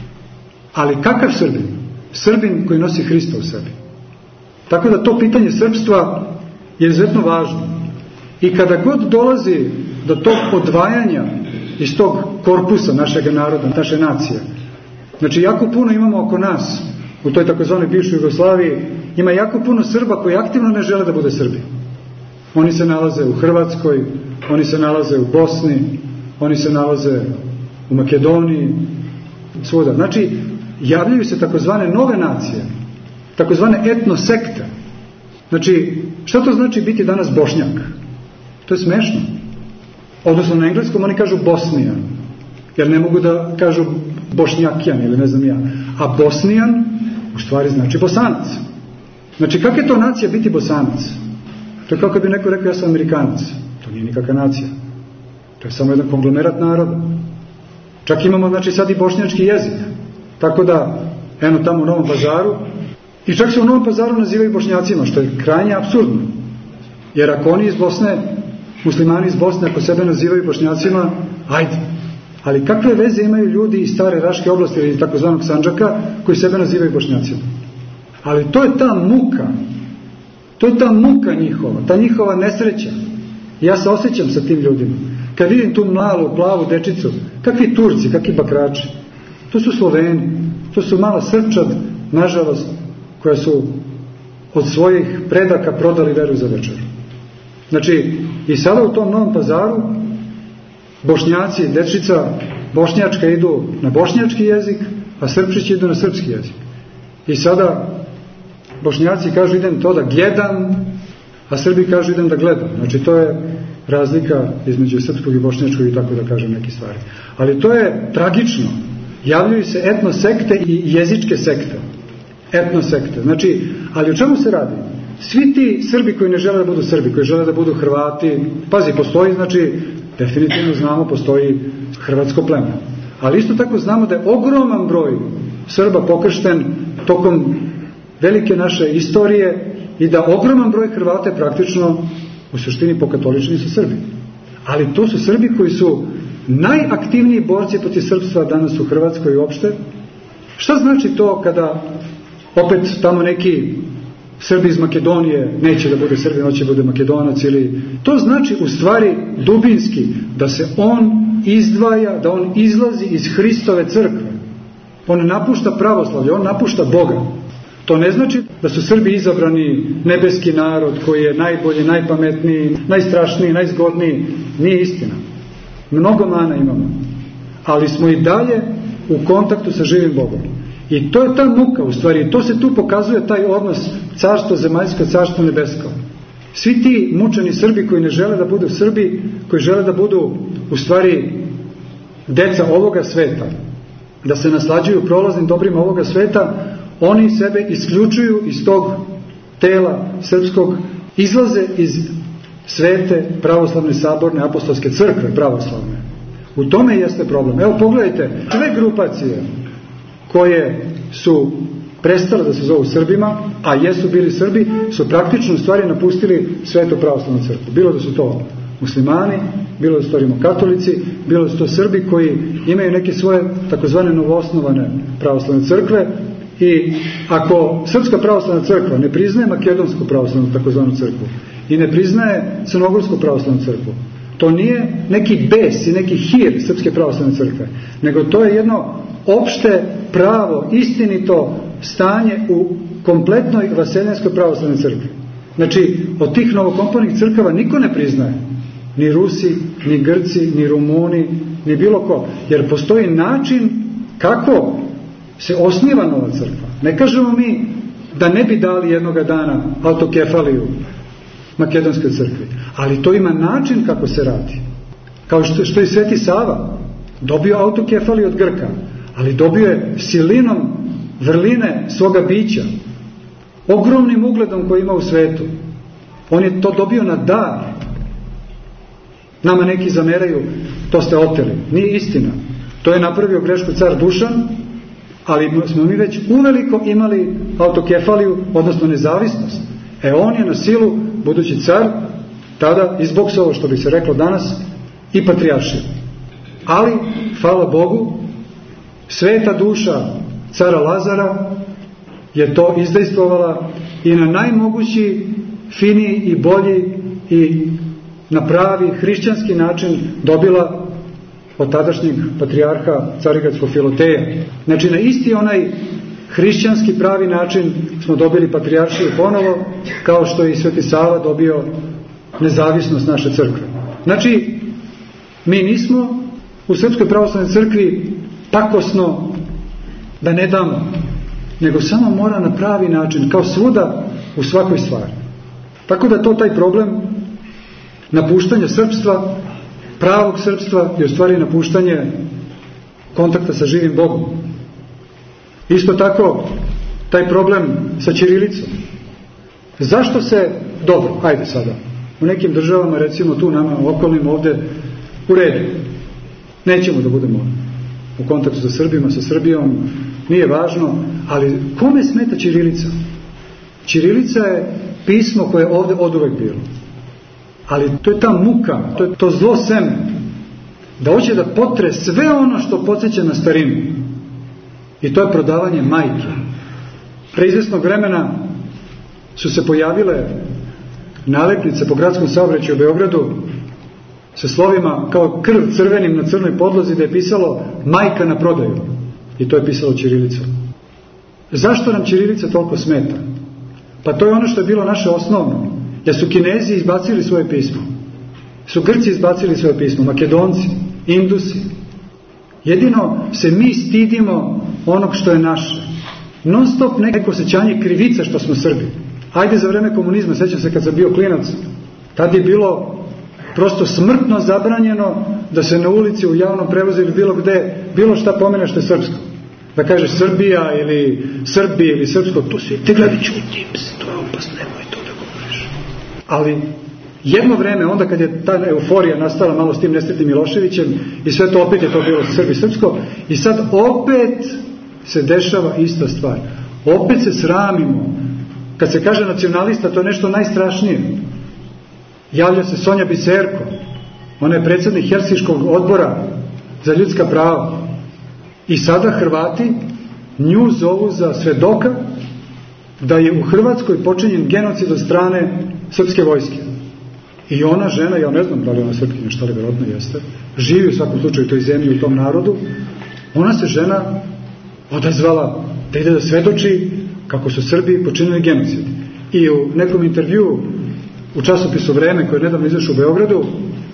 Ali kakav Srbin? Srbin koji nosi Hrista u sebi. Tako da to pitanje srpstva je izuzetno važno. I kada god dolazi do tog odvajanja iz tog korpusa našeg naroda, naše nacije, znači jako puno imamo oko nas, u toj takozvanoj bivšoj Jugoslaviji, ima jako puno Srba koji aktivno ne žele da bude Srbi. Oni se nalaze u Hrvatskoj, oni se nalaze u Bosni, oni se nalaze u Makedoniji, svuda. Znači, javljaju se takozvane nove nacije, takozvane etnosekte. Znači, šta to znači biti danas Bošnjak? To je smešno. Odnosno na engleskom oni kažu Bosnijan, jer ne mogu da kažu Bošnjakjan ili ne znam ja. A Bosnijan u stvari znači Bosanac. Znači, kakva je to nacija biti Bosanac? To je kako bi neko rekao ja sam Amerikanac. To nije nikakva nacija. To je samo jedan konglomerat naroda. Čak imamo, znači, sad i bošnjački jezik. Tako da, eno tamo u Novom Pazaru, i čak se u Novom Pazaru nazivaju Bošnjacima, što je krajnje apsurdno. Jer ako oni iz Bosne, muslimani iz Bosne, ako sebe nazivaju Bošnjacima, ajde. Ali kakve veze imaju ljudi iz stare Raške oblasti ili takozvanog Sandžaka koji sebe nazivaju Bošnjacima? Ali to je ta muka. To je ta muka njihova, ta njihova nesreća. Ja se osjećam sa tim ljudima. Kad vidim tu malu, plavu dečicu, kakvi Turci, kakvi bakrači. To su Sloveni, to su mala Srpčad, nažalost, koja su od svojih predaka prodali veru za večeru. Znači, i sada u tom Novom Pazaru Bošnjaci, dečica bošnjačka idu na bošnjački jezik, a Srpčići idu na srpski jezik. I sada Bošnjaci kažu idem to da gledam, a Srbi kažu idem da gledam. Znači, to je razlika između srpskog i bošnjačkog i tako da kažem neke stvari. Ali to je tragično. Javljaju se etnosekte i jezičke sekte. Etnosekte. Znači, ali o čemu se radi? Svi ti Srbi koji ne žele da budu Srbi, koji žele da budu Hrvati, pazi, postoji, znači, definitivno znamo, postoji hrvatsko pleme. Ali isto tako znamo da je ogroman broj Srba pokršten tokom velike naše istorije i da ogroman broj Hrvata je praktično u suštini pokatolični su Srbi. Ali to su Srbi koji su najaktivniji borci protiv srpstva danas u Hrvatskoj i uopšte. Šta znači to kada opet tamo neki Srbi iz Makedonije neće da bude Srbin, hoće da bude Makedonac ili... To znači u stvari dubinski da se on izdvaja, da on izlazi iz Hristove crkve. On napušta pravoslavlje, on napušta Boga. To ne znači da su Srbi izabrani nebeski narod koji je najbolji, najpametniji, najstrašniji, najzgodniji. Nije istina. Mnogo mana imamo. Ali smo i dalje u kontaktu sa živim Bogom. I to je ta muka u stvari. To se tu pokazuje taj odnos carstvo zemaljsko, carstvo nebesko. Svi ti mučeni Srbi koji ne žele da budu Srbi, koji žele da budu u stvari deca ovoga sveta, da se naslađuju prolaznim dobrima ovoga sveta, oni sebe isključuju iz tog tela srpskog, izlaze iz svete pravoslavne saborne apostolske crkve pravoslavne. U tome jeste problem. Evo pogledajte, sve grupacije koje su prestale da se zovu Srbima, a jesu bili Srbi, su praktično u stvari napustili Svetu pravoslavnu crkvu. Bilo da su to muslimani, bilo da su to rimokatolici, bilo da su to Srbi koji imaju neke svoje takozvane novoosnovane pravoslavne crkve. I ako Srpska pravoslavna crkva ne priznaje Makedonsku pravoslavnu takozvanu crkvu i ne priznaje Crnogorsku pravoslavnu crkvu, to nije neki bes i neki hir Srpske pravoslavne crkve, nego to je jedno opšte pravo, istinito stanje u kompletnoj vaseljanskoj pravoslavnoj crkvi. Znači, od tih novokomponnih crkava niko ne priznaje. Ni Rusi, ni Grci, ni Rumuni, ni bilo ko. Jer postoji način kako se osniva nova crkva. Ne kažemo mi da ne bi dali jednoga dana autokefaliju Makedonskoj crkvi, ali to ima način kako se radi. Kao što, što je Sveti Sava dobio autokefaliju od Grka, ali dobio je silinom vrline svoga bića, ogromnim ugledom koji ima u svetu. On je to dobio na dar. Nama neki zameraju, to ste oteli. Nije istina. To je napravio grešku car Dušan, ali smo mi već uveliko imali autokefaliju, odnosno nezavisnost. E on je na silu, budući car, tada izboksovao, što bi se reklo danas, i patrijaršiju. Ali, hvala Bogu, sveta duša cara Lazara je to izdejstvovala i na najmogući, finiji i bolji i na pravi hrišćanski način dobila od tadašnjeg patrijarha Carigradskog Filoteja. Znači, na isti onaj hrišćanski pravi način smo dobili patrijaršiju ponovo, kao što je i Sveti Sava dobio nezavisnost naše crkve. Znači, mi nismo u Srpskoj pravoslavnoj crkvi pakosno da ne damo, nego samo mora na pravi način, kao svuda u svakoj stvari. Tako da to taj problem napuštanja srpstva, pravog srpstva, je u stvari napuštanje kontakta sa živim Bogom. Isto tako, taj problem sa ćirilicom. Zašto se, dobro, ajde sada, u nekim državama, recimo tu nama okolnim ovde, u redu, nećemo da budemo u kontaktu sa Srbima, sa Srbijom, nije važno, ali kome smeta ćirilica? Ćirilica je pismo koje je ovde oduvek bilo. Ali to je ta muka, to je to zlo seme, da hoće da potre sve ono što podsjeća na starinu. I to je prodavanje majke. Pre izvesnog vremena su se pojavile nalepnice po gradskom saobraćaju u Beogradu sa slovima kao krv crvenim na crnoj podlozi, da je pisalo majka na prodaju. I to je pisalo ćirilicom. Zašto nam ćirilica toliko smeta? Pa to je ono što je bilo naše osnovno. Jer su Kinezi izbacili svoje pismo. Su Grci izbacili svoje pismo. Makedonci, Indusi. Jedino se mi stidimo onog što je naše. Non stop neko osjećanje krivica što smo Srbi. Ajde, za vreme komunizma, sećam se kad sam bio klinac, tad je bilo prosto smrtno zabranjeno da se na ulici, u javnom prevozu ili bilo gde, bilo šta pomene što je srpsko. Da kaže Srbija ili Srbi ili srpsko, tu svi, ti gledaj, čutim se, to je opasno, nemoj to da govoriš. Ali jedno vreme, onda kad je ta euforija nastala malo s tim nesretnim Miloševićem i sve to opet je to bilo Srbi srpsko, i sad opet se dešava ista stvar. Opet se sramimo. Kad se kaže nacionalista, to je nešto najstrašnije. Javlja se Sonja Biserko, ona je predsjednik Helsinškog odbora za ljudska prava. I sada Hrvati nju zovu za svedoka da je u Hrvatskoj počinjen genocid od strane srpske vojske. I ona žena, ja ne znam da li ona srpkinja, šta li verovatno jeste, živi u svakom slučaju u toj zemlji, u tom narodu, ona se žena odazvala da ide da svedoči kako su Srbi počinili genocid. I u nekom intervjuu u časopisu Vreme, koji je nedavno izašao u Beogradu,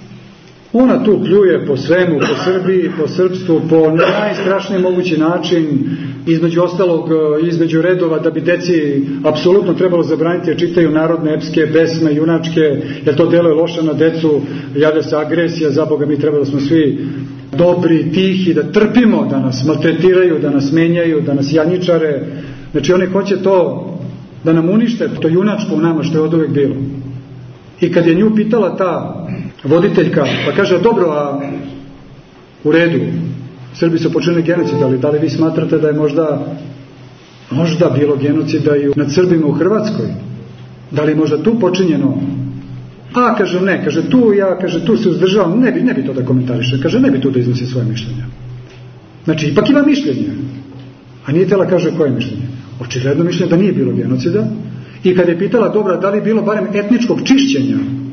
ona tu pljuje po svemu, po Srbiji, po srpstvu, po najstrašniji mogući način, između ostalog, između redova, da bi deci apsolutno trebalo zabraniti jer čitaju narodne epske, besme, junačke, jer to deluje loše na decu, javlja se agresija, za Boga mi treba da smo svi dobri, tihi, da trpimo, da nas maltretiraju, da nas menjaju, da nas janjičare. Znači oni hoće to da nam unište, to junačko u nama što je od uvek bilo. I kad je nju pitala ta voditeljka, pa kaže, dobro, a u redu, Srbi su počinili genocid, ali da li vi smatrate da je možda možda bilo genocida i nad Srbima u Hrvatskoj? Da li je možda tu počinjeno? A, kaže, ne, kaže, tu ja, kaže, tu se uzdržavam, ne bi, ne bi to da komentariše, kaže, ne bi tu da iznosi svoje mišljenja. Znači, ipak ima mišljenje. A nije tela kaže koje mišljenje. Očigledno mišljenje da nije bilo genocida. I kad je pitala, dobra, da li je bilo barem etničkog čišćenja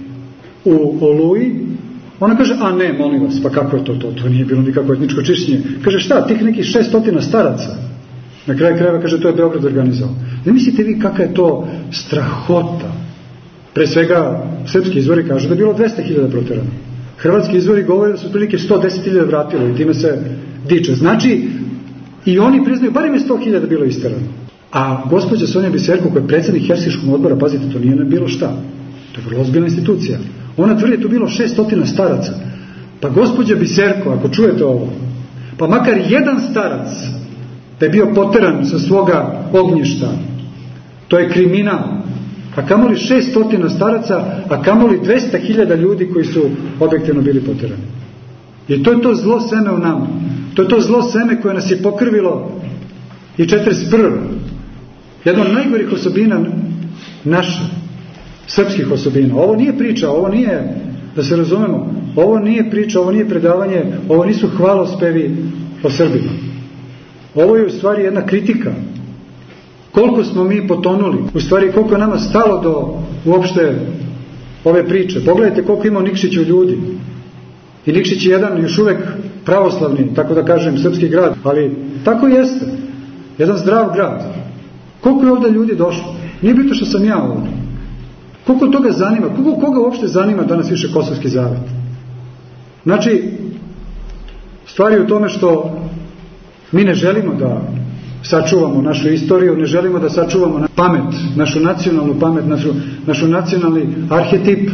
u Oluji, ona kaže, a ne, molim vas, pa kako je to, to, to nije bilo nikako etničko čišćenje. Kaže, šta, tih nekih šestotina staraca? Na kraju krajeva, kaže, to je Beograd organizao. Ne mislite vi kakva je to strahota? Pre svega, srpski izvori kažu da je bilo dvesta hiljada proterano. Hrvatski izvori govore da su prilike sto deset hiljada vratilo i time se diče. Znači, i oni priznaju, barem je sto hiljada bilo isterano. A gospođa Sonja Biserko, koja je predsjednik Helsinškog odbora, pazite, to nije ne bilo šta. To je vrlo ozbiljna institucija. Ona tvrdi da je tu bilo šestotina staraca. Pa gospođa Biserko, ako čujete ovo, pa makar jedan starac da je bio poteran sa svoga ognjišta, to je kriminal. A kamoli šestotina staraca, a kamoli dvesta hiljada ljudi koji su objektivno bili poterani. I to je to zlo seme u nama. To je to zlo seme koje nas je pokrvilo i četrdeset prve. Jedna od najgorih osobina naša, srpskih osobina. Ovo nije priča, ovo nije, da se razumemo, ovo nije priča, ovo nije predavanje, ovo nisu hvalospevi o Srbima. Ovo je u stvari jedna kritika. Koliko smo mi potonuli, u stvari koliko je nama stalo do uopšte ove priče. Pogledajte koliko ima Nikšić u ljudi. I Nikšić je jedan još uvek pravoslavni, tako da kažem, srpski grad, ali tako jeste. Jedan zdrav grad. Koliko je ovdje ljudi došlo? Nije bitno što sam ja ovdje. Koliko toga zanima? Koliko koga uopšte zanima danas više Kosovski zavet? Znači, stvar je u tome što mi ne želimo da sačuvamo našu istoriju, ne želimo da sačuvamo na pamet, našu nacionalnu pamet, našu, našu nacionalni arhetip.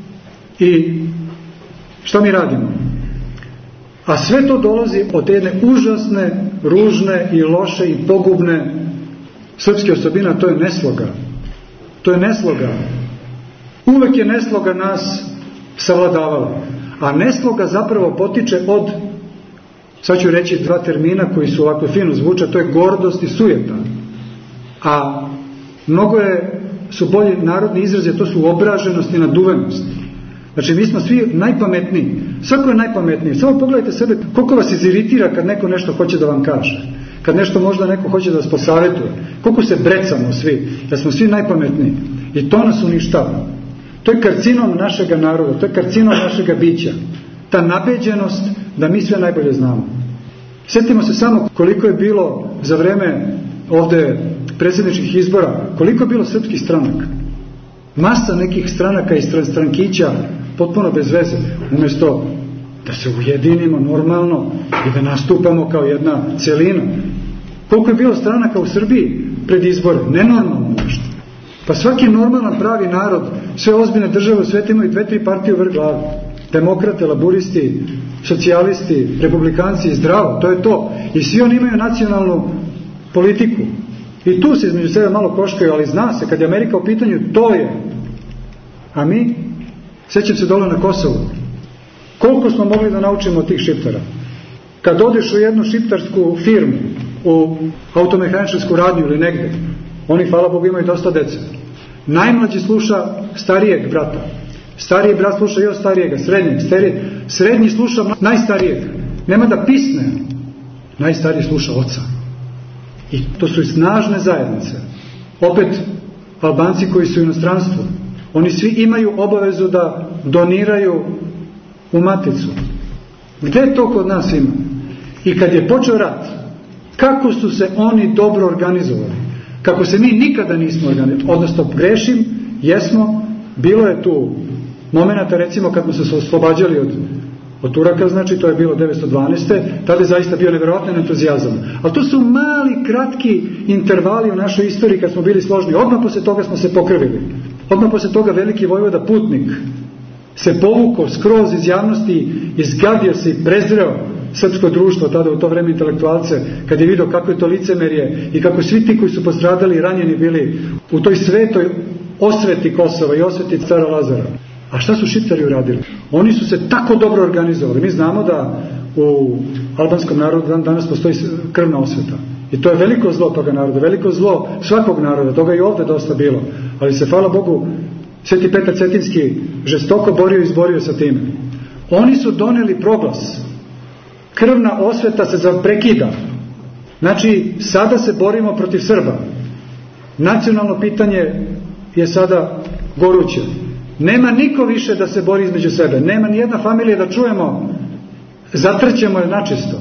I šta mi radimo? A sve to dolazi od jedne užasne, ružne i loše i pogubne srpske osobine, a to je nesloga. To je nesloga. Uvek je nesloga nas savladavala. A nesloga zapravo potiče od, sad ću reći dva termina koji su ovako fino zvuče, to je gordost i sujeta. A mnogo je, su bolji narodni izrazi, to su obraženost i naduvenost. Znači mi smo svi najpametniji. Svako je najpametniji. Samo pogledajte sebe koliko vas iziritira kad neko nešto hoće da vam kaže. Kad nešto možda neko hoće da vas posavjetuje. Koliko se brecamo svi. Da smo svi najpametniji. I to nas uništava. To je karcinom našega naroda. To je karcinom našega bića. Ta nabeđenost da mi sve najbolje znamo. Sjetimo se samo koliko je bilo za vreme ovde predsjedničkih izbora, koliko je bilo srpskih stranaka. Masa nekih stranaka i strankića potpuno bez veze. Umjesto da se ujedinimo normalno i da nastupamo kao jedna celina. Koliko je bilo stranaka u Srbiji pred izbore? Nenormalno nešto. Pa svaki normalan pravi narod, sve ozbiljne države u svijetu imaju dve, tri partije u vrh glave. Demokrate, laburisti, socijalisti, republikanci, zdravo, to je to. I svi oni imaju nacionalnu politiku. I tu se između sebe malo koškaju, ali zna se, kad je Amerika u pitanju, to je. A mi, sjećam se dole na Kosovu, koliko smo mogli da naučimo od tih šiptara. Kad odeš u jednu šiptarsku firmu, u automehaničarsku radnju ili negde, oni, hvala Bogu, imaju dosta dece. Najmlađi sluša starijeg brata. Stariji brat sluša još starijega, srednjeg. Stariji, srednji sluša najstarijeg. Nema da pisne. Najstariji sluša oca. I to su i snažne zajednice. Opet, Albanci koji su u inostranstvu, oni svi imaju obavezu da doniraju u maticu. Gde to kod nas ima? I kad je počeo rat, kako su se oni dobro organizovali? Kako se mi nikada nismo organizovali? Odnosno, grešim, jesmo, bilo je tu momenata, recimo, kad smo se oslobađali od, od Turaka, znači, to je bilo devetsto dvanaeste. Tada je zaista bio nevjerojatan entuzijazam. Ali to su mali, kratki intervali u našoj istoriji kad smo bili složni. Odmah posle toga smo se pokrvili. Odmah posle toga veliki vojvoda Putnik se povukao skroz iz javnosti, izgadio se i prezreo srpsko društvo, tada u to vreme intelektualce, kad je vidio kako je to licemerje i kako svi ti koji su postradali i ranjeni bili u toj svetoj osveti Kosova i osveti cara Lazara. A šta su Šiptari uradili? Oni su se tako dobro organizovali. Mi znamo da u albanskom narodu danas postoji krvna osveta. I to je veliko zlo toga naroda, veliko zlo svakog naroda, toga je i ovdje dosta bilo. Ali se, hvala Bogu, Sveti Petar Cetinski žestoko borio i izborio sa time. Oni su doneli proglas. Krvna osveta se prekida. Znači, sada se borimo protiv Srba. Nacionalno pitanje je sada goruće. Nema niko više da se bori između sebe. Nema ni jedna familija da čujemo, zatrćemo je načisto.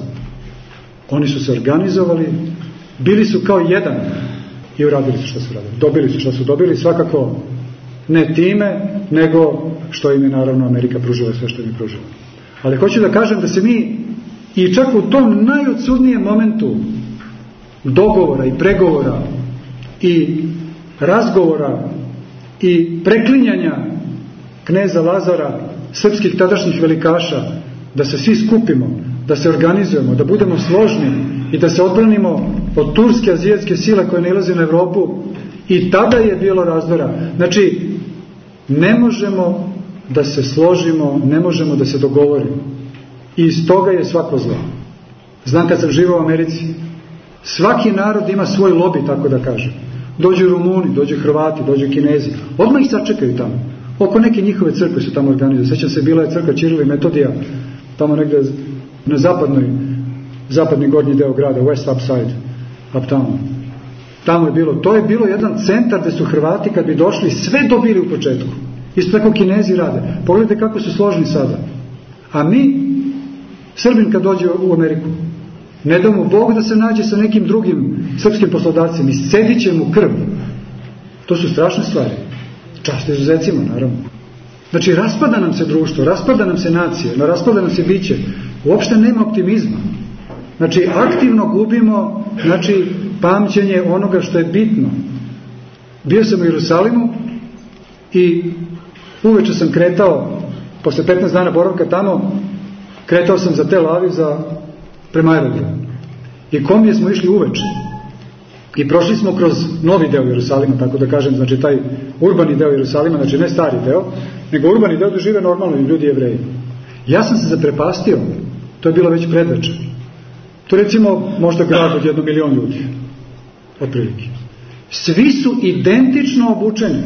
Oni su se organizovali, bili su kao jedan i uradili su što su radili. Dobili su što su dobili, svakako ne time, nego što im je naravno Amerika pružila sve što im je pružila. Ali hoću da kažem da se mi i čak u tom najodsudnijem momentu dogovora i pregovora i razgovora i preklinjanja kneza Lazara, srpskih tadašnjih velikaša, da se svi skupimo, da se organizujemo, da budemo složni i da se odbranimo od turske azijetske sile koje nailaze na Evropu, i tada je bilo razdora. Znači, ne možemo da se složimo, ne možemo da se dogovorimo. I iz toga je svako zlo. Znam kad sam živao u Americi, svaki narod ima svoj lobby, tako da kažem. Dođu Rumuni, dođu Hrvati, dođu Kinezi. Odmah ih sačekaju tamo. Oko neke njihove crkve su tamo organizuju. Sećam se, bila je crkva Ćirila i Metodija, tamo negde na zapadnoj, zapadni gornji deo grada, West Upside, uptown. Tamo je bilo, to je bilo jedan centar gde su Hrvati, kad bi došli, sve dobili u početku. Isto tako Kinezi rade. Pogledajte kako su složni sada. A mi, Srbin kad dođe u Ameriku, ne da mu Bog da se nađe sa nekim drugim srpskim poslodavcem, iscedit će mu krv. To su strašne stvari. Čast izuzecima, naravno. Znači, raspada nam se društvo, raspada nam se nacije, raspada nam se biće. Uopšte nema optimizma. Znači, aktivno gubimo, znači, pamćenje onoga što je bitno. Bio sam u Jerusalimu i uveče sam kretao, posle petnaest dana boravka tamo, kretao sam za Tel Aviv za prema aerodromu. I komije smo išli uveče. I prošli smo kroz novi deo Jerusalima, tako da kažem, znači taj urbani deo Jerusalima, znači ne stari deo, nego urbani deo gde žive normalno ljudi Jevreji. Ja sam se zaprepastio, to je bilo već predveče. To recimo možda grad od jedno milion ljudi, otprilike. Svi su identično obučeni.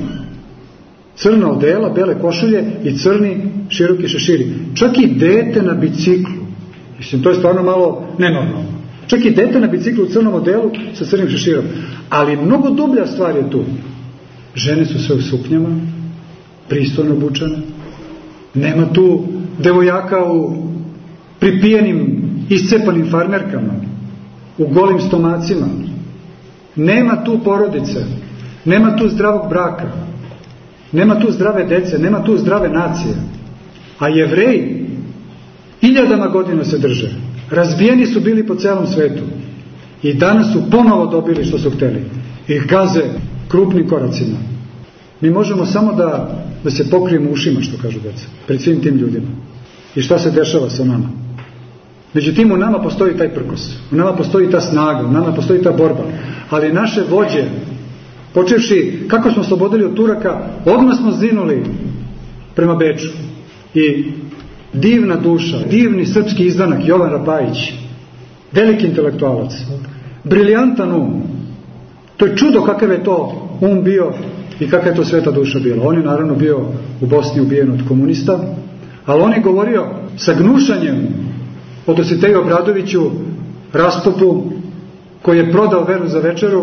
Crna odela, bele košulje i crni široki šeširi. Čak i dete na biciklu. Mislim, to je stvarno malo nenormalno. Čak i dete na biciklu u crnom odelu sa crnim šeširom. Ali mnogo dublja stvar je tu. Žene su sve u suknjama, pristojno obučene. Nema tu devojaka u pripijenim, iscepanim farmerkama, u golim stomacima. Nema tu porodice, nema tu zdravog braka, nema tu zdrave dece, nema tu zdrave nacije. A Jevreji hiljadama godina se drže. Razbijeni su bili po celom svetu. I danas su ponovo dobili što su hteli. I gaze krupnim koracima. Mi možemo samo da, da se pokrijemo ušima, što kažu deca, pred svim tim ljudima. I šta se dešava sa nama? Međutim, u nama postoji taj prkos. U nama postoji ta snaga, u nama postoji ta borba. Ali naše vođe, počevši kako smo slobodili od Turaka, odmah smo zinuli prema Beču. I divna duša, divni srpski izdanak Jovan Rapajić, veliki intelektualac, briljantan um. To je čudo kakav je to um bio i kakva je to sveta duša bila. On je naravno bio u Bosni ubijen od komunista, ali on je govorio sa gnušanjem o Dositeju Obradoviću, raspopu, koji je prodao veru za večeru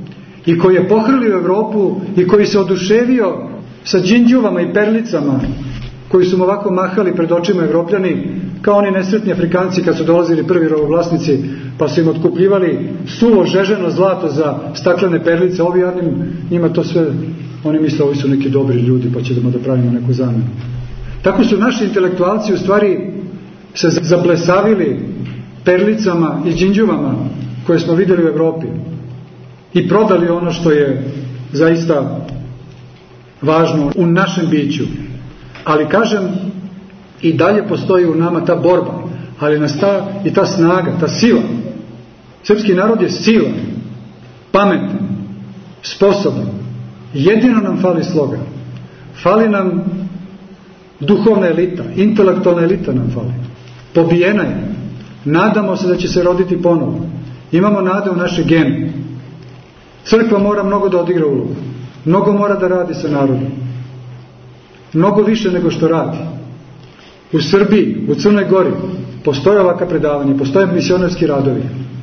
i koji je pohrlio Evropu i koji se oduševio sa đinđuvama i perlicama koji su mu ovako mahali pred očima Evropljani, kao oni nesretni Afrikanci kad su dolazili prvi robovlasnici, pa su im otkupljivali suvo žeženo zlato za staklene perlice. Ovi jadnim, njima to sve, oni misle, ovi su neki dobri ljudi, pa ćemo da pravimo neku zamenu. Tako su naši intelektualci u stvari se zablesavili perlicama i đinđuvama koje smo vidjeli u Evropi i prodali ono što je zaista važno u našem biću. Ali kažem, i dalje postoji u nama ta borba, ali nas ta, i ta snaga, ta sila. Srpski narod je silan, pametan, sposoban. Jedino nam fali sloga. Fali nam duhovna elita, intelektualna elita nam fali. Pobijena je. Nadamo se da će se roditi ponovo. Imamo nade u naše gene. Crkva mora mnogo da odigra ulogu. Mnogo mora da radi sa narodom. Mnogo više nego što radi. U Srbiji, u Crnoj Gori postoje ovaka predavanja, postoje misionarski radovi.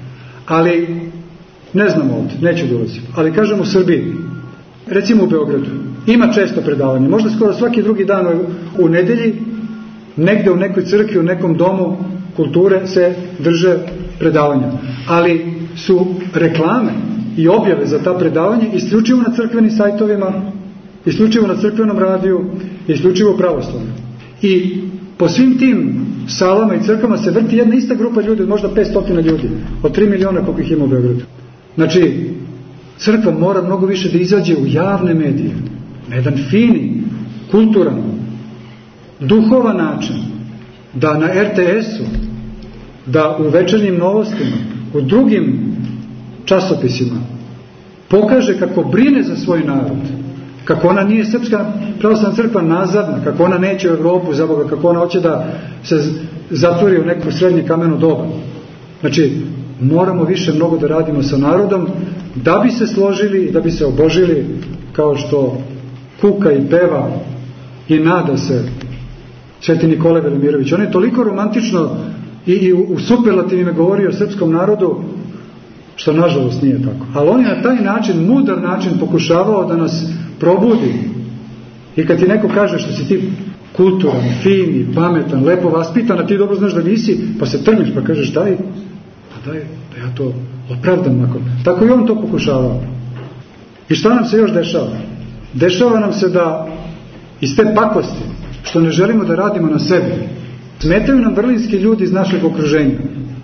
Ali, ne znam ovdje, neću da ulazim, ali kažem u Srbiji, recimo u Beogradu, ima često predavanja, možda skoro svaki drugi dan u, u nedelji, negde u nekoj crkvi, u nekom domu kulture se drže predavanja. Ali su reklame i objave za ta predavanja isključivo na crkvenim sajtovima, isključivo na crkvenom radiju, isključivo pravoslavno. I po svim tim salama i crkvama se vrti jedna ista grupa ljudi, možda petsto ljudi, od tri miliona koliko ih ima u Beogradu. Znači, crkva mora mnogo više da izađe u javne medije, na jedan fini, kulturan, duhovan način, da na er te esu, da u večernjim novostima, u drugim časopisima pokaže kako brine za svoj narod, kako ona nije Srpska pravoslavna crkva nazadna, kako ona neće u Evropu za Boga, kako ona hoće da se zatvori u nekom srednje kameno doba. Znači, moramo više mnogo da radimo sa narodom da bi se složili, da bi se obožili, kao što kuka i peva i nada se Sveti Nikole Velimirović. On je toliko romantično i, i u, u superlativima govorio o srpskom narodu, što nažalost nije tako. Ali on je na taj način, mudar način pokušavao da nas probudi. I kad ti neko kaže što si ti kulturan, fini, pametan, lepo vaspitan, a ti dobro znaš da nisi, pa se trneš pa kažeš daj, pa daj, da ja to opravdam nakon. Tako i on to pokušavao. I šta nam se još dešava? Dešava nam se da iz te pakosti, što ne želimo da radimo na sebi, smetaju nam vrlinski ljudi iz našeg okruženja.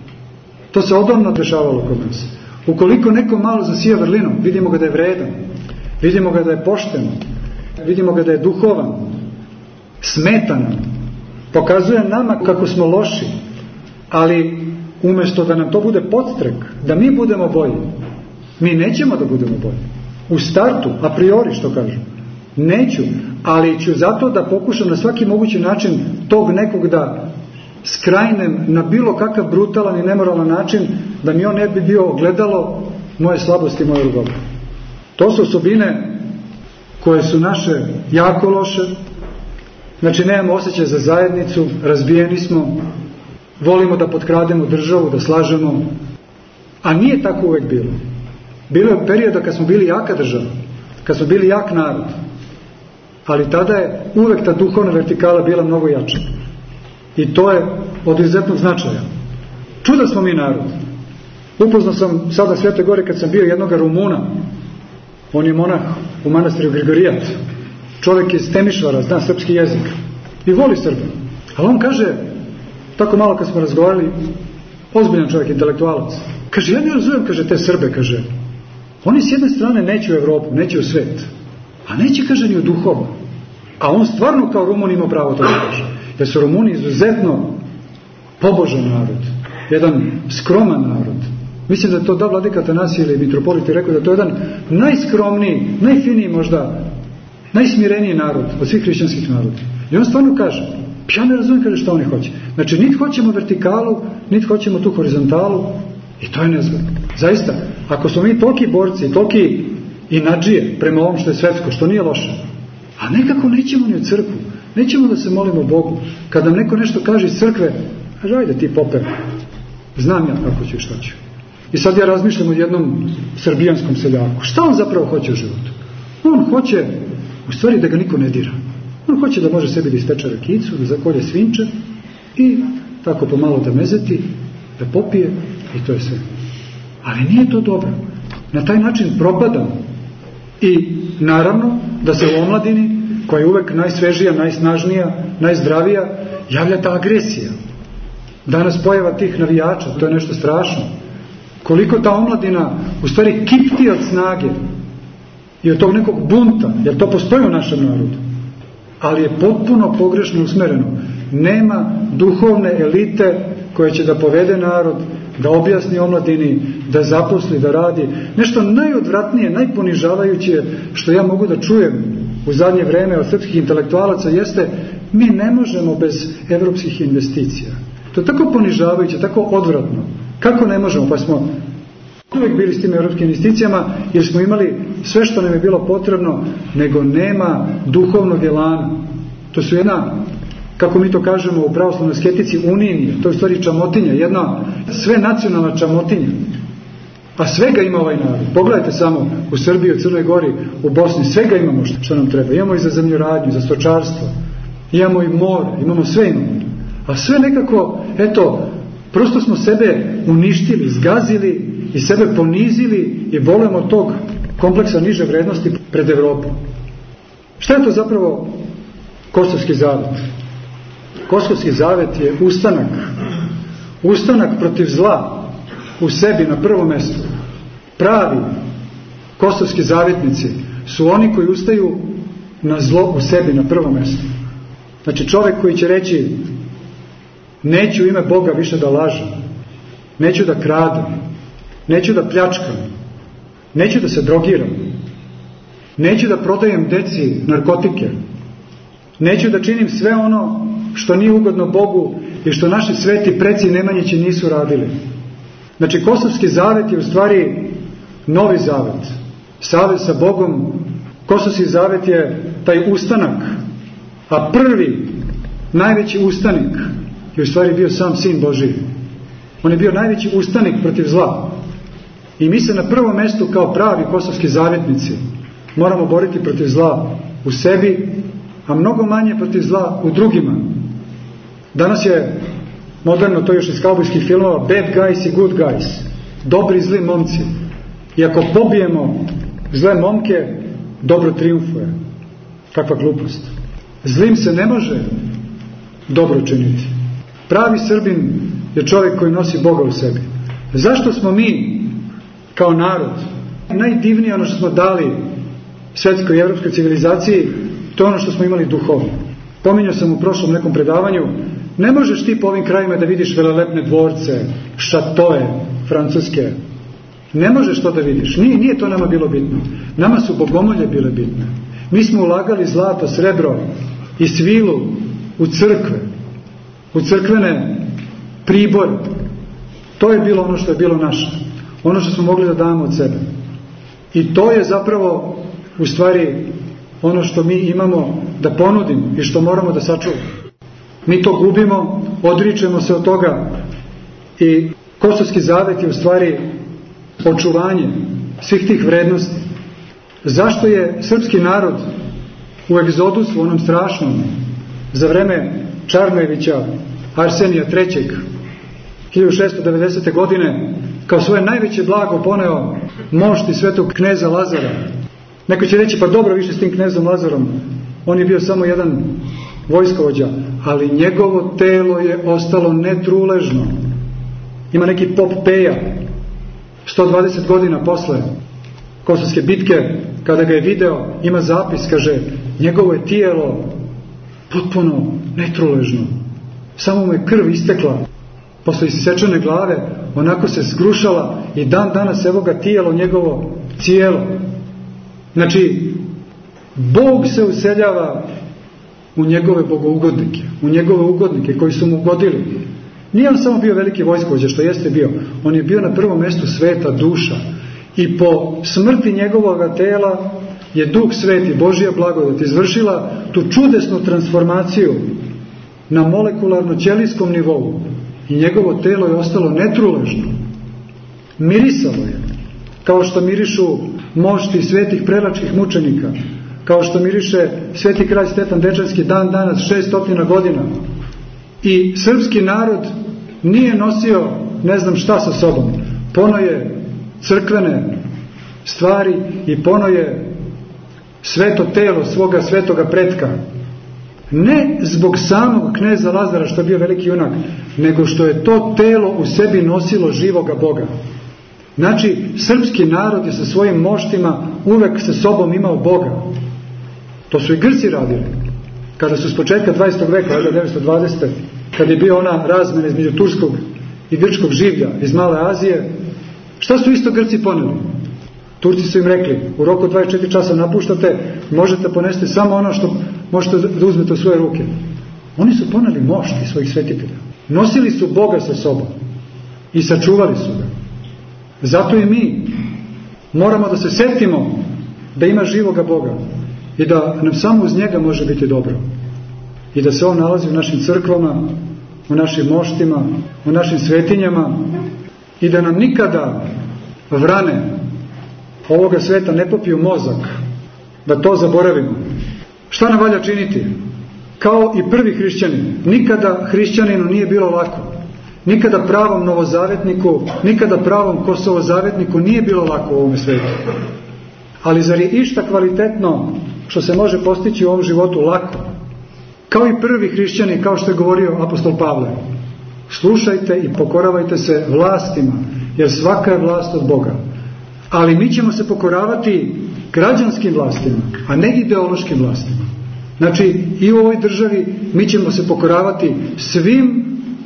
To se odavno dešavalo kod nas. Ukoliko neko malo zasija vrlinom, vidimo ga da je vredan, vidimo ga da je pošten, vidimo ga da je duhovan, smeta nam, pokazuje nama kako smo loši, ali umjesto da nam to bude podstrek, da mi budemo bolji, mi nećemo da budemo bolji. U startu, a priori što kažu, neću, ali ću zato da pokušam na svaki mogući način tog nekog da skrajnem na bilo kakav brutalan i nemoralan način, da mi on ne bi bio ogledalo moje slabosti i moje ljubavi. To su osobine koje su naše jako loše. Znači, nemamo osjećaj za zajednicu, razbijeni smo, volimo da potkrademo državu, da slažemo, a nije tako uvek bilo. Bilo je perioda kad smo bili jaka država, kad smo bili jak narod, ali tada je uvek ta duhovna vertikala bila mnogo jača. I to je od izuzetnog značaja. Čudan smo mi narod. Upoznao sam sada Svetoj Gori kad sam bio jednoga Rumuna. On je monah u manastiru Grigorijat. Čovjek iz Temišvara, zna srpski jezik i voli Srbe. Ali on kaže, tako malo kad smo razgovarali, ozbiljan čovjek, intelektualac, kaže, ja ne razumijem, kaže, te Srbe, kaže, oni s jedne strane neće u Evropu, neće u svet, a neće, kaže, ni u duhovo. A on stvarno kao Rumun ima pravo to da kaže. Jer su Rumuni izuzetno pobožan narod, jedan skroman narod. Mislim da je to da vladika Atanasije ili mitropolit je rekao da to je jedan najskromniji, najfiniji možda, najsmireniji narod od svih hrišćanskih naroda. I on stvarno kaže, ja ne razumijem, kaže, što oni hoće. Znači, niti hoćemo vertikalu, niti hoćemo tu horizontalu, i to je nezgodno. Zaista, ako smo mi toliki borci, toliki inadžije prema ovom što je svetsko, što nije loše, a nekako nećemo ni u crkvu, nećemo da se molimo Bogu. Kad nam neko nešto kaže iz crkve, kaže, ajde ti pope, znam ja kako ću i šta ću. I sad ja razmišljam o jednom srbijanskom seljaku. Šta on zapravo hoće u životu? On hoće, u stvari, da ga niko ne dira. On hoće da može sebi da isteče rakicu, da zakolje svinče i tako pomalo da mezeti, da popije i to je sve. Ali nije to dobro. Na taj način propadamo. I naravno da se u omladini, koja je uvek najsvežija, najsnažnija, najzdravija, javlja ta agresija. Danas pojava tih navijača, to je nešto strašno. Koliko ta omladina u stvari kipti od snage i od tog nekog bunta, jer to postoji u našem narodu, ali je potpuno pogrešno usmereno. Nema duhovne elite koja će da povede narod, da objasni omladini, da zaposli, da radi. Nešto najodvratnije, najponižavajuće što ja mogu da čujem u zadnje vreme od srpskih intelektualaca jeste, mi ne možemo bez evropskih investicija. To je tako ponižavajuće, tako odvratno. Kako ne možemo? Pa smo uvijek bili s tim europskim investicijama jer smo imali sve što nam je bilo potrebno, nego nema duhovnog elana. To su jedna, kako mi to kažemo u pravoslavnoj sketici, unijinija. To je u stvari čamotinja, jedna sve nacionalna čamotinja. A svega ima ovaj narod. Pogledajte samo u Srbiji, u Crnoj Gori, u Bosni, svega imamo što nam treba. Imamo i za zemljoradnju, za stočarstvo, imamo i more, imamo sve imamo. A sve nekako, eto, prosto smo sebe uništili, zgazili i sebe ponizili i volimo tog kompleksa niže vrednosti pred Evropom. Šta je to zapravo Kosovski zavet? Kosovski zavet je ustanak. Ustanak protiv zla u sebi na prvom mjestu. Pravi kosovski zavetnici su oni koji ustaju na zlo u sebi na prvom mjestu. Znači čovjek koji će reći neću u ime Boga više da lažem, neću da kradem, neću da pljačkam, neću da se drogiram, neću da prodajem deci narkotike, neću da činim sve ono što nije ugodno Bogu i što naši sveti preci Nemanjići nisu radili. Znači Kosovski zavet je u stvari novi zavet, savez sa Bogom. Kosovski zavet je taj ustanak, a prvi najveći ustanik je u stvari bio sam Sin Božiji. On je bio najveći ustanik protiv zla. I mi se na prvom mjestu kao pravi kosovski zavetnici moramo boriti protiv zla u sebi, a mnogo manje protiv zla u drugima. Danas je moderno to još iz kaubojskih filmova, bad guys i good guys, dobri i zli momci. I ako pobijemo zle momke, dobro trijumfuje. Kakva glupost. Zlim se ne može dobro činiti. Pravi Srbin je čovjek koji nosi Boga u sebi. Zašto smo mi kao narod najdivnije ono što smo dali svjetskoj i evropskoj civilizaciji, to je ono što smo imali duhovno. Pominjao sam u prošlom nekom predavanju, ne možeš ti po ovim krajima da vidiš velelepne dvorce, šatoje francuske. Ne možeš to da vidiš. Nije, nije to nama bilo bitno. Nama su bogomolje bile bitne. Mi smo ulagali zlato, srebro i svilu u crkve, u crkvene pribore. To je bilo ono što je bilo naše. Ono što smo mogli da damo od sebe. I to je zapravo u stvari ono što mi imamo da ponudimo i što moramo da sačuvamo. Mi to gubimo, odričemo se od toga i Kosovski zavet je u stvari očuvanje svih tih vrednosti. Zašto je srpski narod u egzodusu, onom strašnom, za vreme Čarnojevića, Arsenija trećeg, hiljadu šeststo devedesete. godine, kao svoje najveće blago poneo mošti svetog kneza Lazara. Neko će reći, pa dobro, više s tim knezom Lazarom, on je bio samo jedan vojskovođa, ali njegovo telo je ostalo netruležno. Ima neki pop Peja, sto dvadeset godina posle Kosovske bitke, kada ga je video, ima zapis, kaže, njegovo je tijelo potpuno netruležno. Samo mu je krv istekla. Posle isečene glave, onako se zgrušala i dan danas evo ga tijelo njegovo cijelo. Znači, Bog se useljava u njegove bogougodnike, u njegove ugodnike koji su mu ugodili. Nije on samo bio veliki vojskovođa, što jeste bio. On je bio na prvom mjestu sveta duša. I po smrti njegovog tela je Duh Sveti, Božja blagodat, izvršila tu čudesnu transformaciju na molekularno-ćelijskom nivou. I njegovo telo je ostalo netruležno. Mirisalo je. Kao što mirišu mošti svetih prelačkih mučenika. Kao što miriše sveti kralj Stefan Dečanski dan danas, šeststotina godina. I srpski narod nije nosio ne znam šta sa sobom. Pono je crkvene stvari i pono je sveto telo svoga svetoga pretka. Ne zbog samog kneza Lazara što je bio veliki junak, nego što je to telo u sebi nosilo živoga Boga. Znači, srpski narod je sa svojim moštima uvek sa sobom imao Boga. To su i Grci radili. Kada su s početka dvadesetog veka, hiljadu devetsto dvadesete. kad je bio ona razmena između turskog i grčkog življa iz Male Azije, šta su isto Grci poneli? Turci su im rekli, u roku dvadeset četiri časa napuštate, možete ponesti samo ono što možete da uzmete u svoje ruke. Oni su poneli mošti svojih svetitelja. nosili su Boga sa sobom i sačuvali su ga. Zato i mi moramo da se setimo da ima živoga Boga i da nam samo uz njega može biti dobro. I da se on nalazi u našim crkvama, u našim moštima, u našim svetinjama i da nam nikada vrane ovoga sveta ne popiju mozak, da to zaboravimo. Šta nam valja činiti? Kao i prvi hrišćanin, nikada hrišćaninu nije bilo lako. Nikada pravom novozavetniku, nikada pravom kosovozavetniku nije bilo lako u ovom svetu. Ali zar je išta kvalitetno što se može postići u ovom životu lako? Kao i prvi hrišćani, kao što je govorio apostol Pavle, slušajte i pokoravajte se vlastima, jer svaka je vlast od Boga. Ali mi ćemo se pokoravati građanskim vlastima, a ne ideološkim vlastima. Znači, i u ovoj državi mi ćemo se pokoravati svim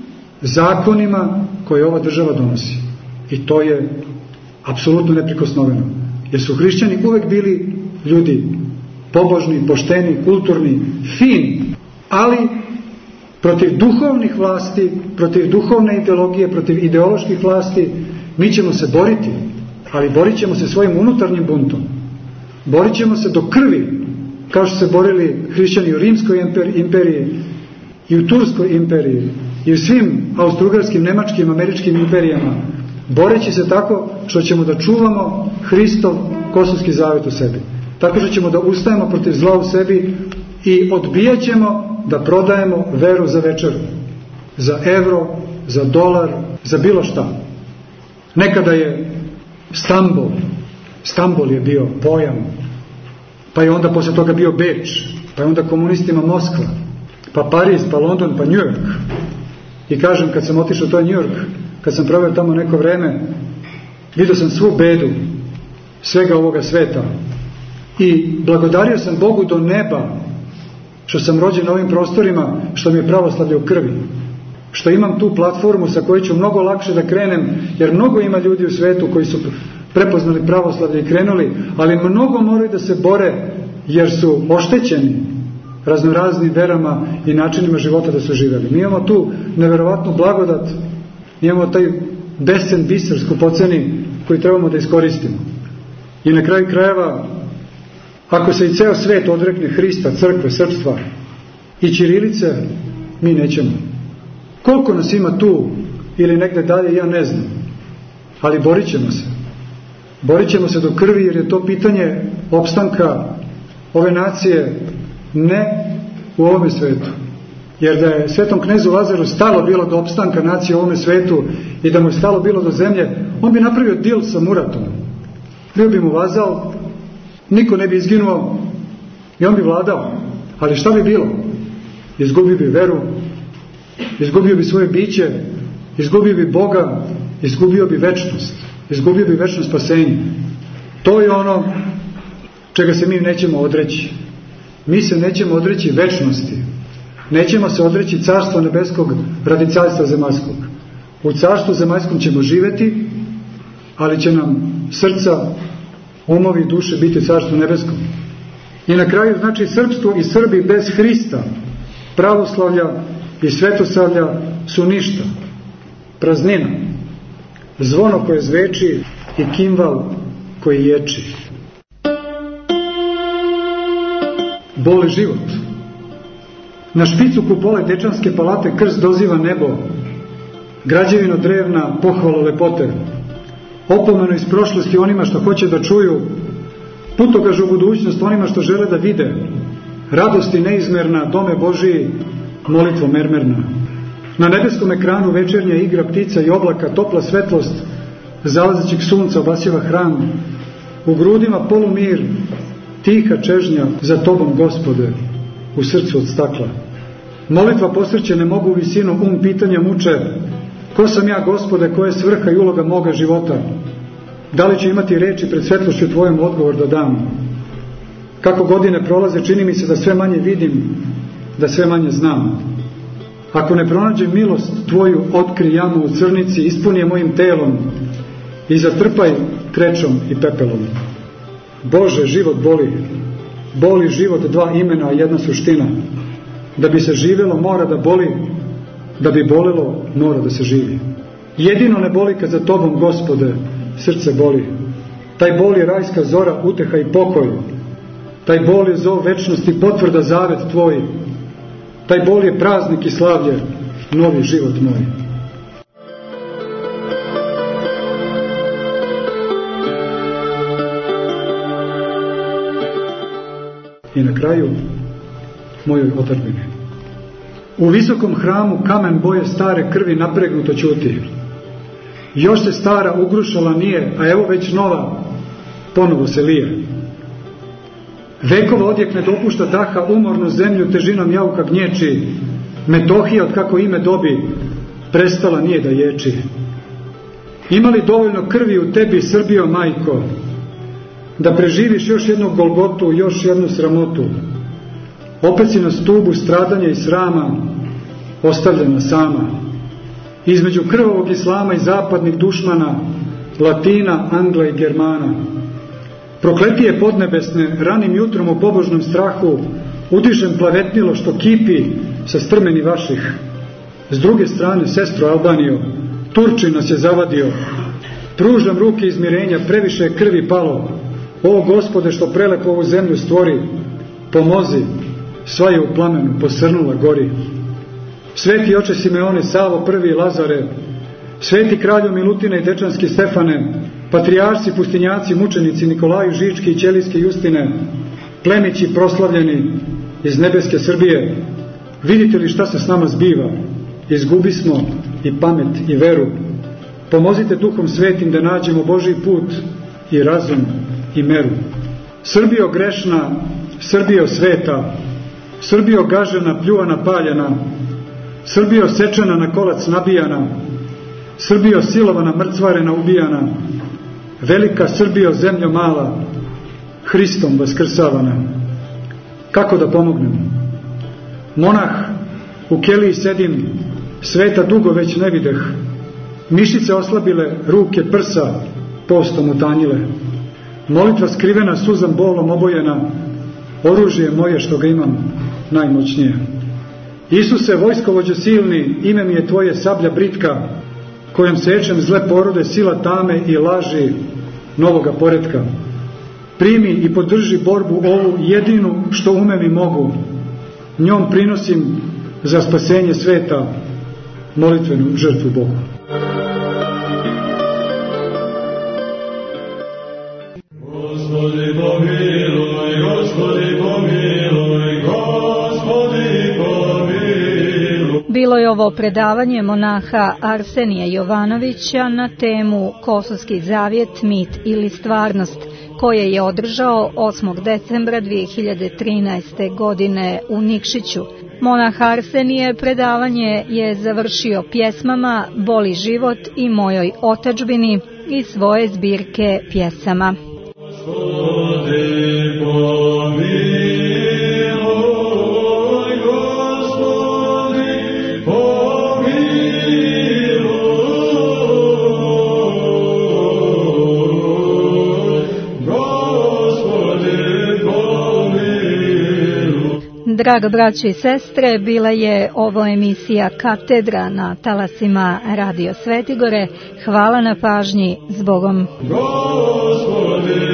zakonima koje ova država donosi. I to je apsolutno neprikosnoveno. Jer su hrišćani uvek bili ljudi pobožni, pošteni, kulturni, fini, ali protiv duhovnih vlasti, protiv duhovne ideologije, protiv ideoloških vlasti mi ćemo se boriti, ali borit ćemo se svojim unutarnjim buntom. Borit ćemo se do krvi, kao što se borili hrišćani u Rimskoj imperiji i u Turskoj imperiji i u svim austrougarskim, nemačkim, američkim imperijama, boreći se tako što ćemo da čuvamo Hristov kosovski zavet u sebi. Tako što ćemo da ustajemo protiv zla u sebi i odbijat ćemo da prodajemo veru za večeru, za evro, za dolar, za bilo šta. Nekada je Stambol, Stambol je bio pojam, pa je onda posle toga bio Beč, pa je onda komunistima Moskva, pa Pariz, pa London, pa New York. I kažem, kad sam otišao to je New York, kad sam proveo tamo neko vreme, vidio sam svu bedu svega ovoga sveta i blagodario sam Bogu do neba što sam rođen na ovim prostorima, što mi je pravoslavlje u krvi, što imam tu platformu sa kojoj ću mnogo lakše da krenem, jer mnogo ima ljudi u svetu koji su prepoznali pravoslavlje i krenuli, ali mnogo moraju da se bore jer su oštećeni raznoraznim verama i načinima života da su živeli. Mi imamo tu neverovatnu blagodat, imamo taj besen biser skupoceni koji trebamo da iskoristimo. I na kraju krajeva, ako se i ceo svet odrekne Hrista, crkve, srpstva i ćirilice, mi nećemo. Koliko nas ima tu ili negde dalje, ja ne znam. Ali borit ćemo se. Borit ćemo se do krvi, jer je to pitanje opstanka ove nacije ne u ovome svetu. Jer da je svetom knezu Lazaru stalo bilo do opstanka nacije u ovome svetu i da mu je stalo bilo do zemlje, on bi napravio dil sa Muratom. Bio bi mu vazal, niko ne bi izginuo i on bi vladao. Ali šta bi bilo? Izgubio bi veru, izgubio bi svoje biće, izgubio bi Boga, izgubio bi večnost, izgubio bi večno spasenje. To je ono čega se mi nećemo odreći. Mi se nećemo odreći večnosti. Nećemo se odreći carstva nebeskog radi carstva zemaljskog. U carstvu zemaljskom ćemo živeti, ali će nam srca, umovi i duše biti carstvo nebeskom. I na kraju, znači, srpstvo i Srbi bez Hrista, pravoslavlja i svetosavlja su ništa. Praznina. Zvono koje zveči i kimval koji ječi. Boli život. Na špicu kupole Dečanske palate krst doziva nebo, građevino drevna pohvalo lepote, opomenu iz prošlosti onima što hoće da čuju, putokaž u budućnost onima što žele da vide, radosti neizmerna, dome Božiji, molitvo mermerna. Na nebeskom ekranu večernja igra ptica i oblaka, topla svetlost zalazećeg sunca obasjeva hram, u grudima polumir, tiha čežnja za tobom, Gospode, u srcu od stakla. Molitva posrće ne mogu visinu, um pitanja muče, ko sam ja, Gospode, koja je svrha i uloga moga života? Da li ću imati reči pred svetlošću tvojom odgovor da dam? Kako godine prolaze, čini mi se da sve manje vidim, da sve manje znam. Ako ne pronađem milost tvoju, otkri jamu u crnici, ispuni je mojim telom i zatrpaj krečom i pepelom. Bože, život boli. Boli život, dva imena, a jedna suština. Da bi se živelo mora da boli, Da bi bolelo, mora da se živi. Jedino ne boli kad za tobom, Gospode, srce boli. Taj bol je rajska zora, uteha i pokoj. Taj bol je zov večnosti, potvrda zavet tvoj. Taj bol je praznik i slavlje, novi život moj. I na kraju, mojoj otadžbini. U visokom hramu kamen boje stare krvi napregnuto ćuti. Još se stara ugrušala nije, a evo već nova ponovo se lije. Vekova odjek ne dopušta daha, umornu zemlju težinom jauka gnječi. Metohija, od kako ime dobi, prestala nije da ječi. Ima li dovoljno krvi u tebi, Srbijo majko, da preživiš još jednu golgotu, još jednu sramotu? Opet si na stubu stradanja i srama ostavljena sama. Između krvavog islama i zapadnih dušmana, Latina, Angla i Germana. Prokletije podnebesne, ranim jutrom u pobožnom strahu udižem plavetnilo što kipi sa strmeni vaših. S druge strane, sestro Albanijo, Turčin nas je zavadio. Pružam ruke izmirenja, previše je krvi palo. O Gospode, što prelepo ovu zemlju stvori, pomozi, sva je u plamenu posrnula gori. Sveti oče Simeone, Savo prvi i Lazare, sveti kralju Milutine i Dečanski Stefane, patrijarsi, pustinjaci, mučenici Nikolaju Žički i Ćelijski Justine, plemići proslavljeni iz nebeske Srbije, vidite li šta se s nama zbiva? Izgubi smo i pamet i veru. Pomozite Duhom Svetim da nađemo Božji put i razum i meru. Srbijo grešna, Srbijo sveta, Srbijo gažena, pljuvana, paljena, Srbijo sečena, na kolac nabijana, Srbijo silovana, mrcvarena, ubijana, velika Srbijo, zemljo mala, Hristom vaskrsavana. Kako da pomognem? Monah, u keliji sedim, sveta dugo već ne videh, mišice oslabile, ruke prsa postom utanjile. Molitva skrivena, suzam bolom obojena, oružje moje što ga imam najmoćnije. Isuse, vojskovođo silni, ime mi je tvoje sablja britka, kojom sečem zle porode, sila tame i laži novoga poretka. Primi i podrži borbu ovu jedinu što umem i mogu. Njom prinosim za spasenje sveta molitvenu žrtvu Bogu. Gospodi pomiluj, Gospodi pomiluj, Gospodi pomiluj. Bilo je ovo predavanje monaha Arsenija Jovanovića na temu Kosovski zavjet, mit ili stvarnost, koje je održao osmog decembra dvije hiljade trinaeste. godine u Nikšiću. Monah Arsenije predavanje je završio pjesmama Boli život i Mojoj otadžbini iz svoje zbirke pjesama. Gospodi pomiluj, Gospodi pomiluj, Gospodi pomiluj. Draga braćo i sestre, bila je ovo emisija Katedra na talasima Radio Svetigore. Hvala na pažnji, s Bogom. Gospodi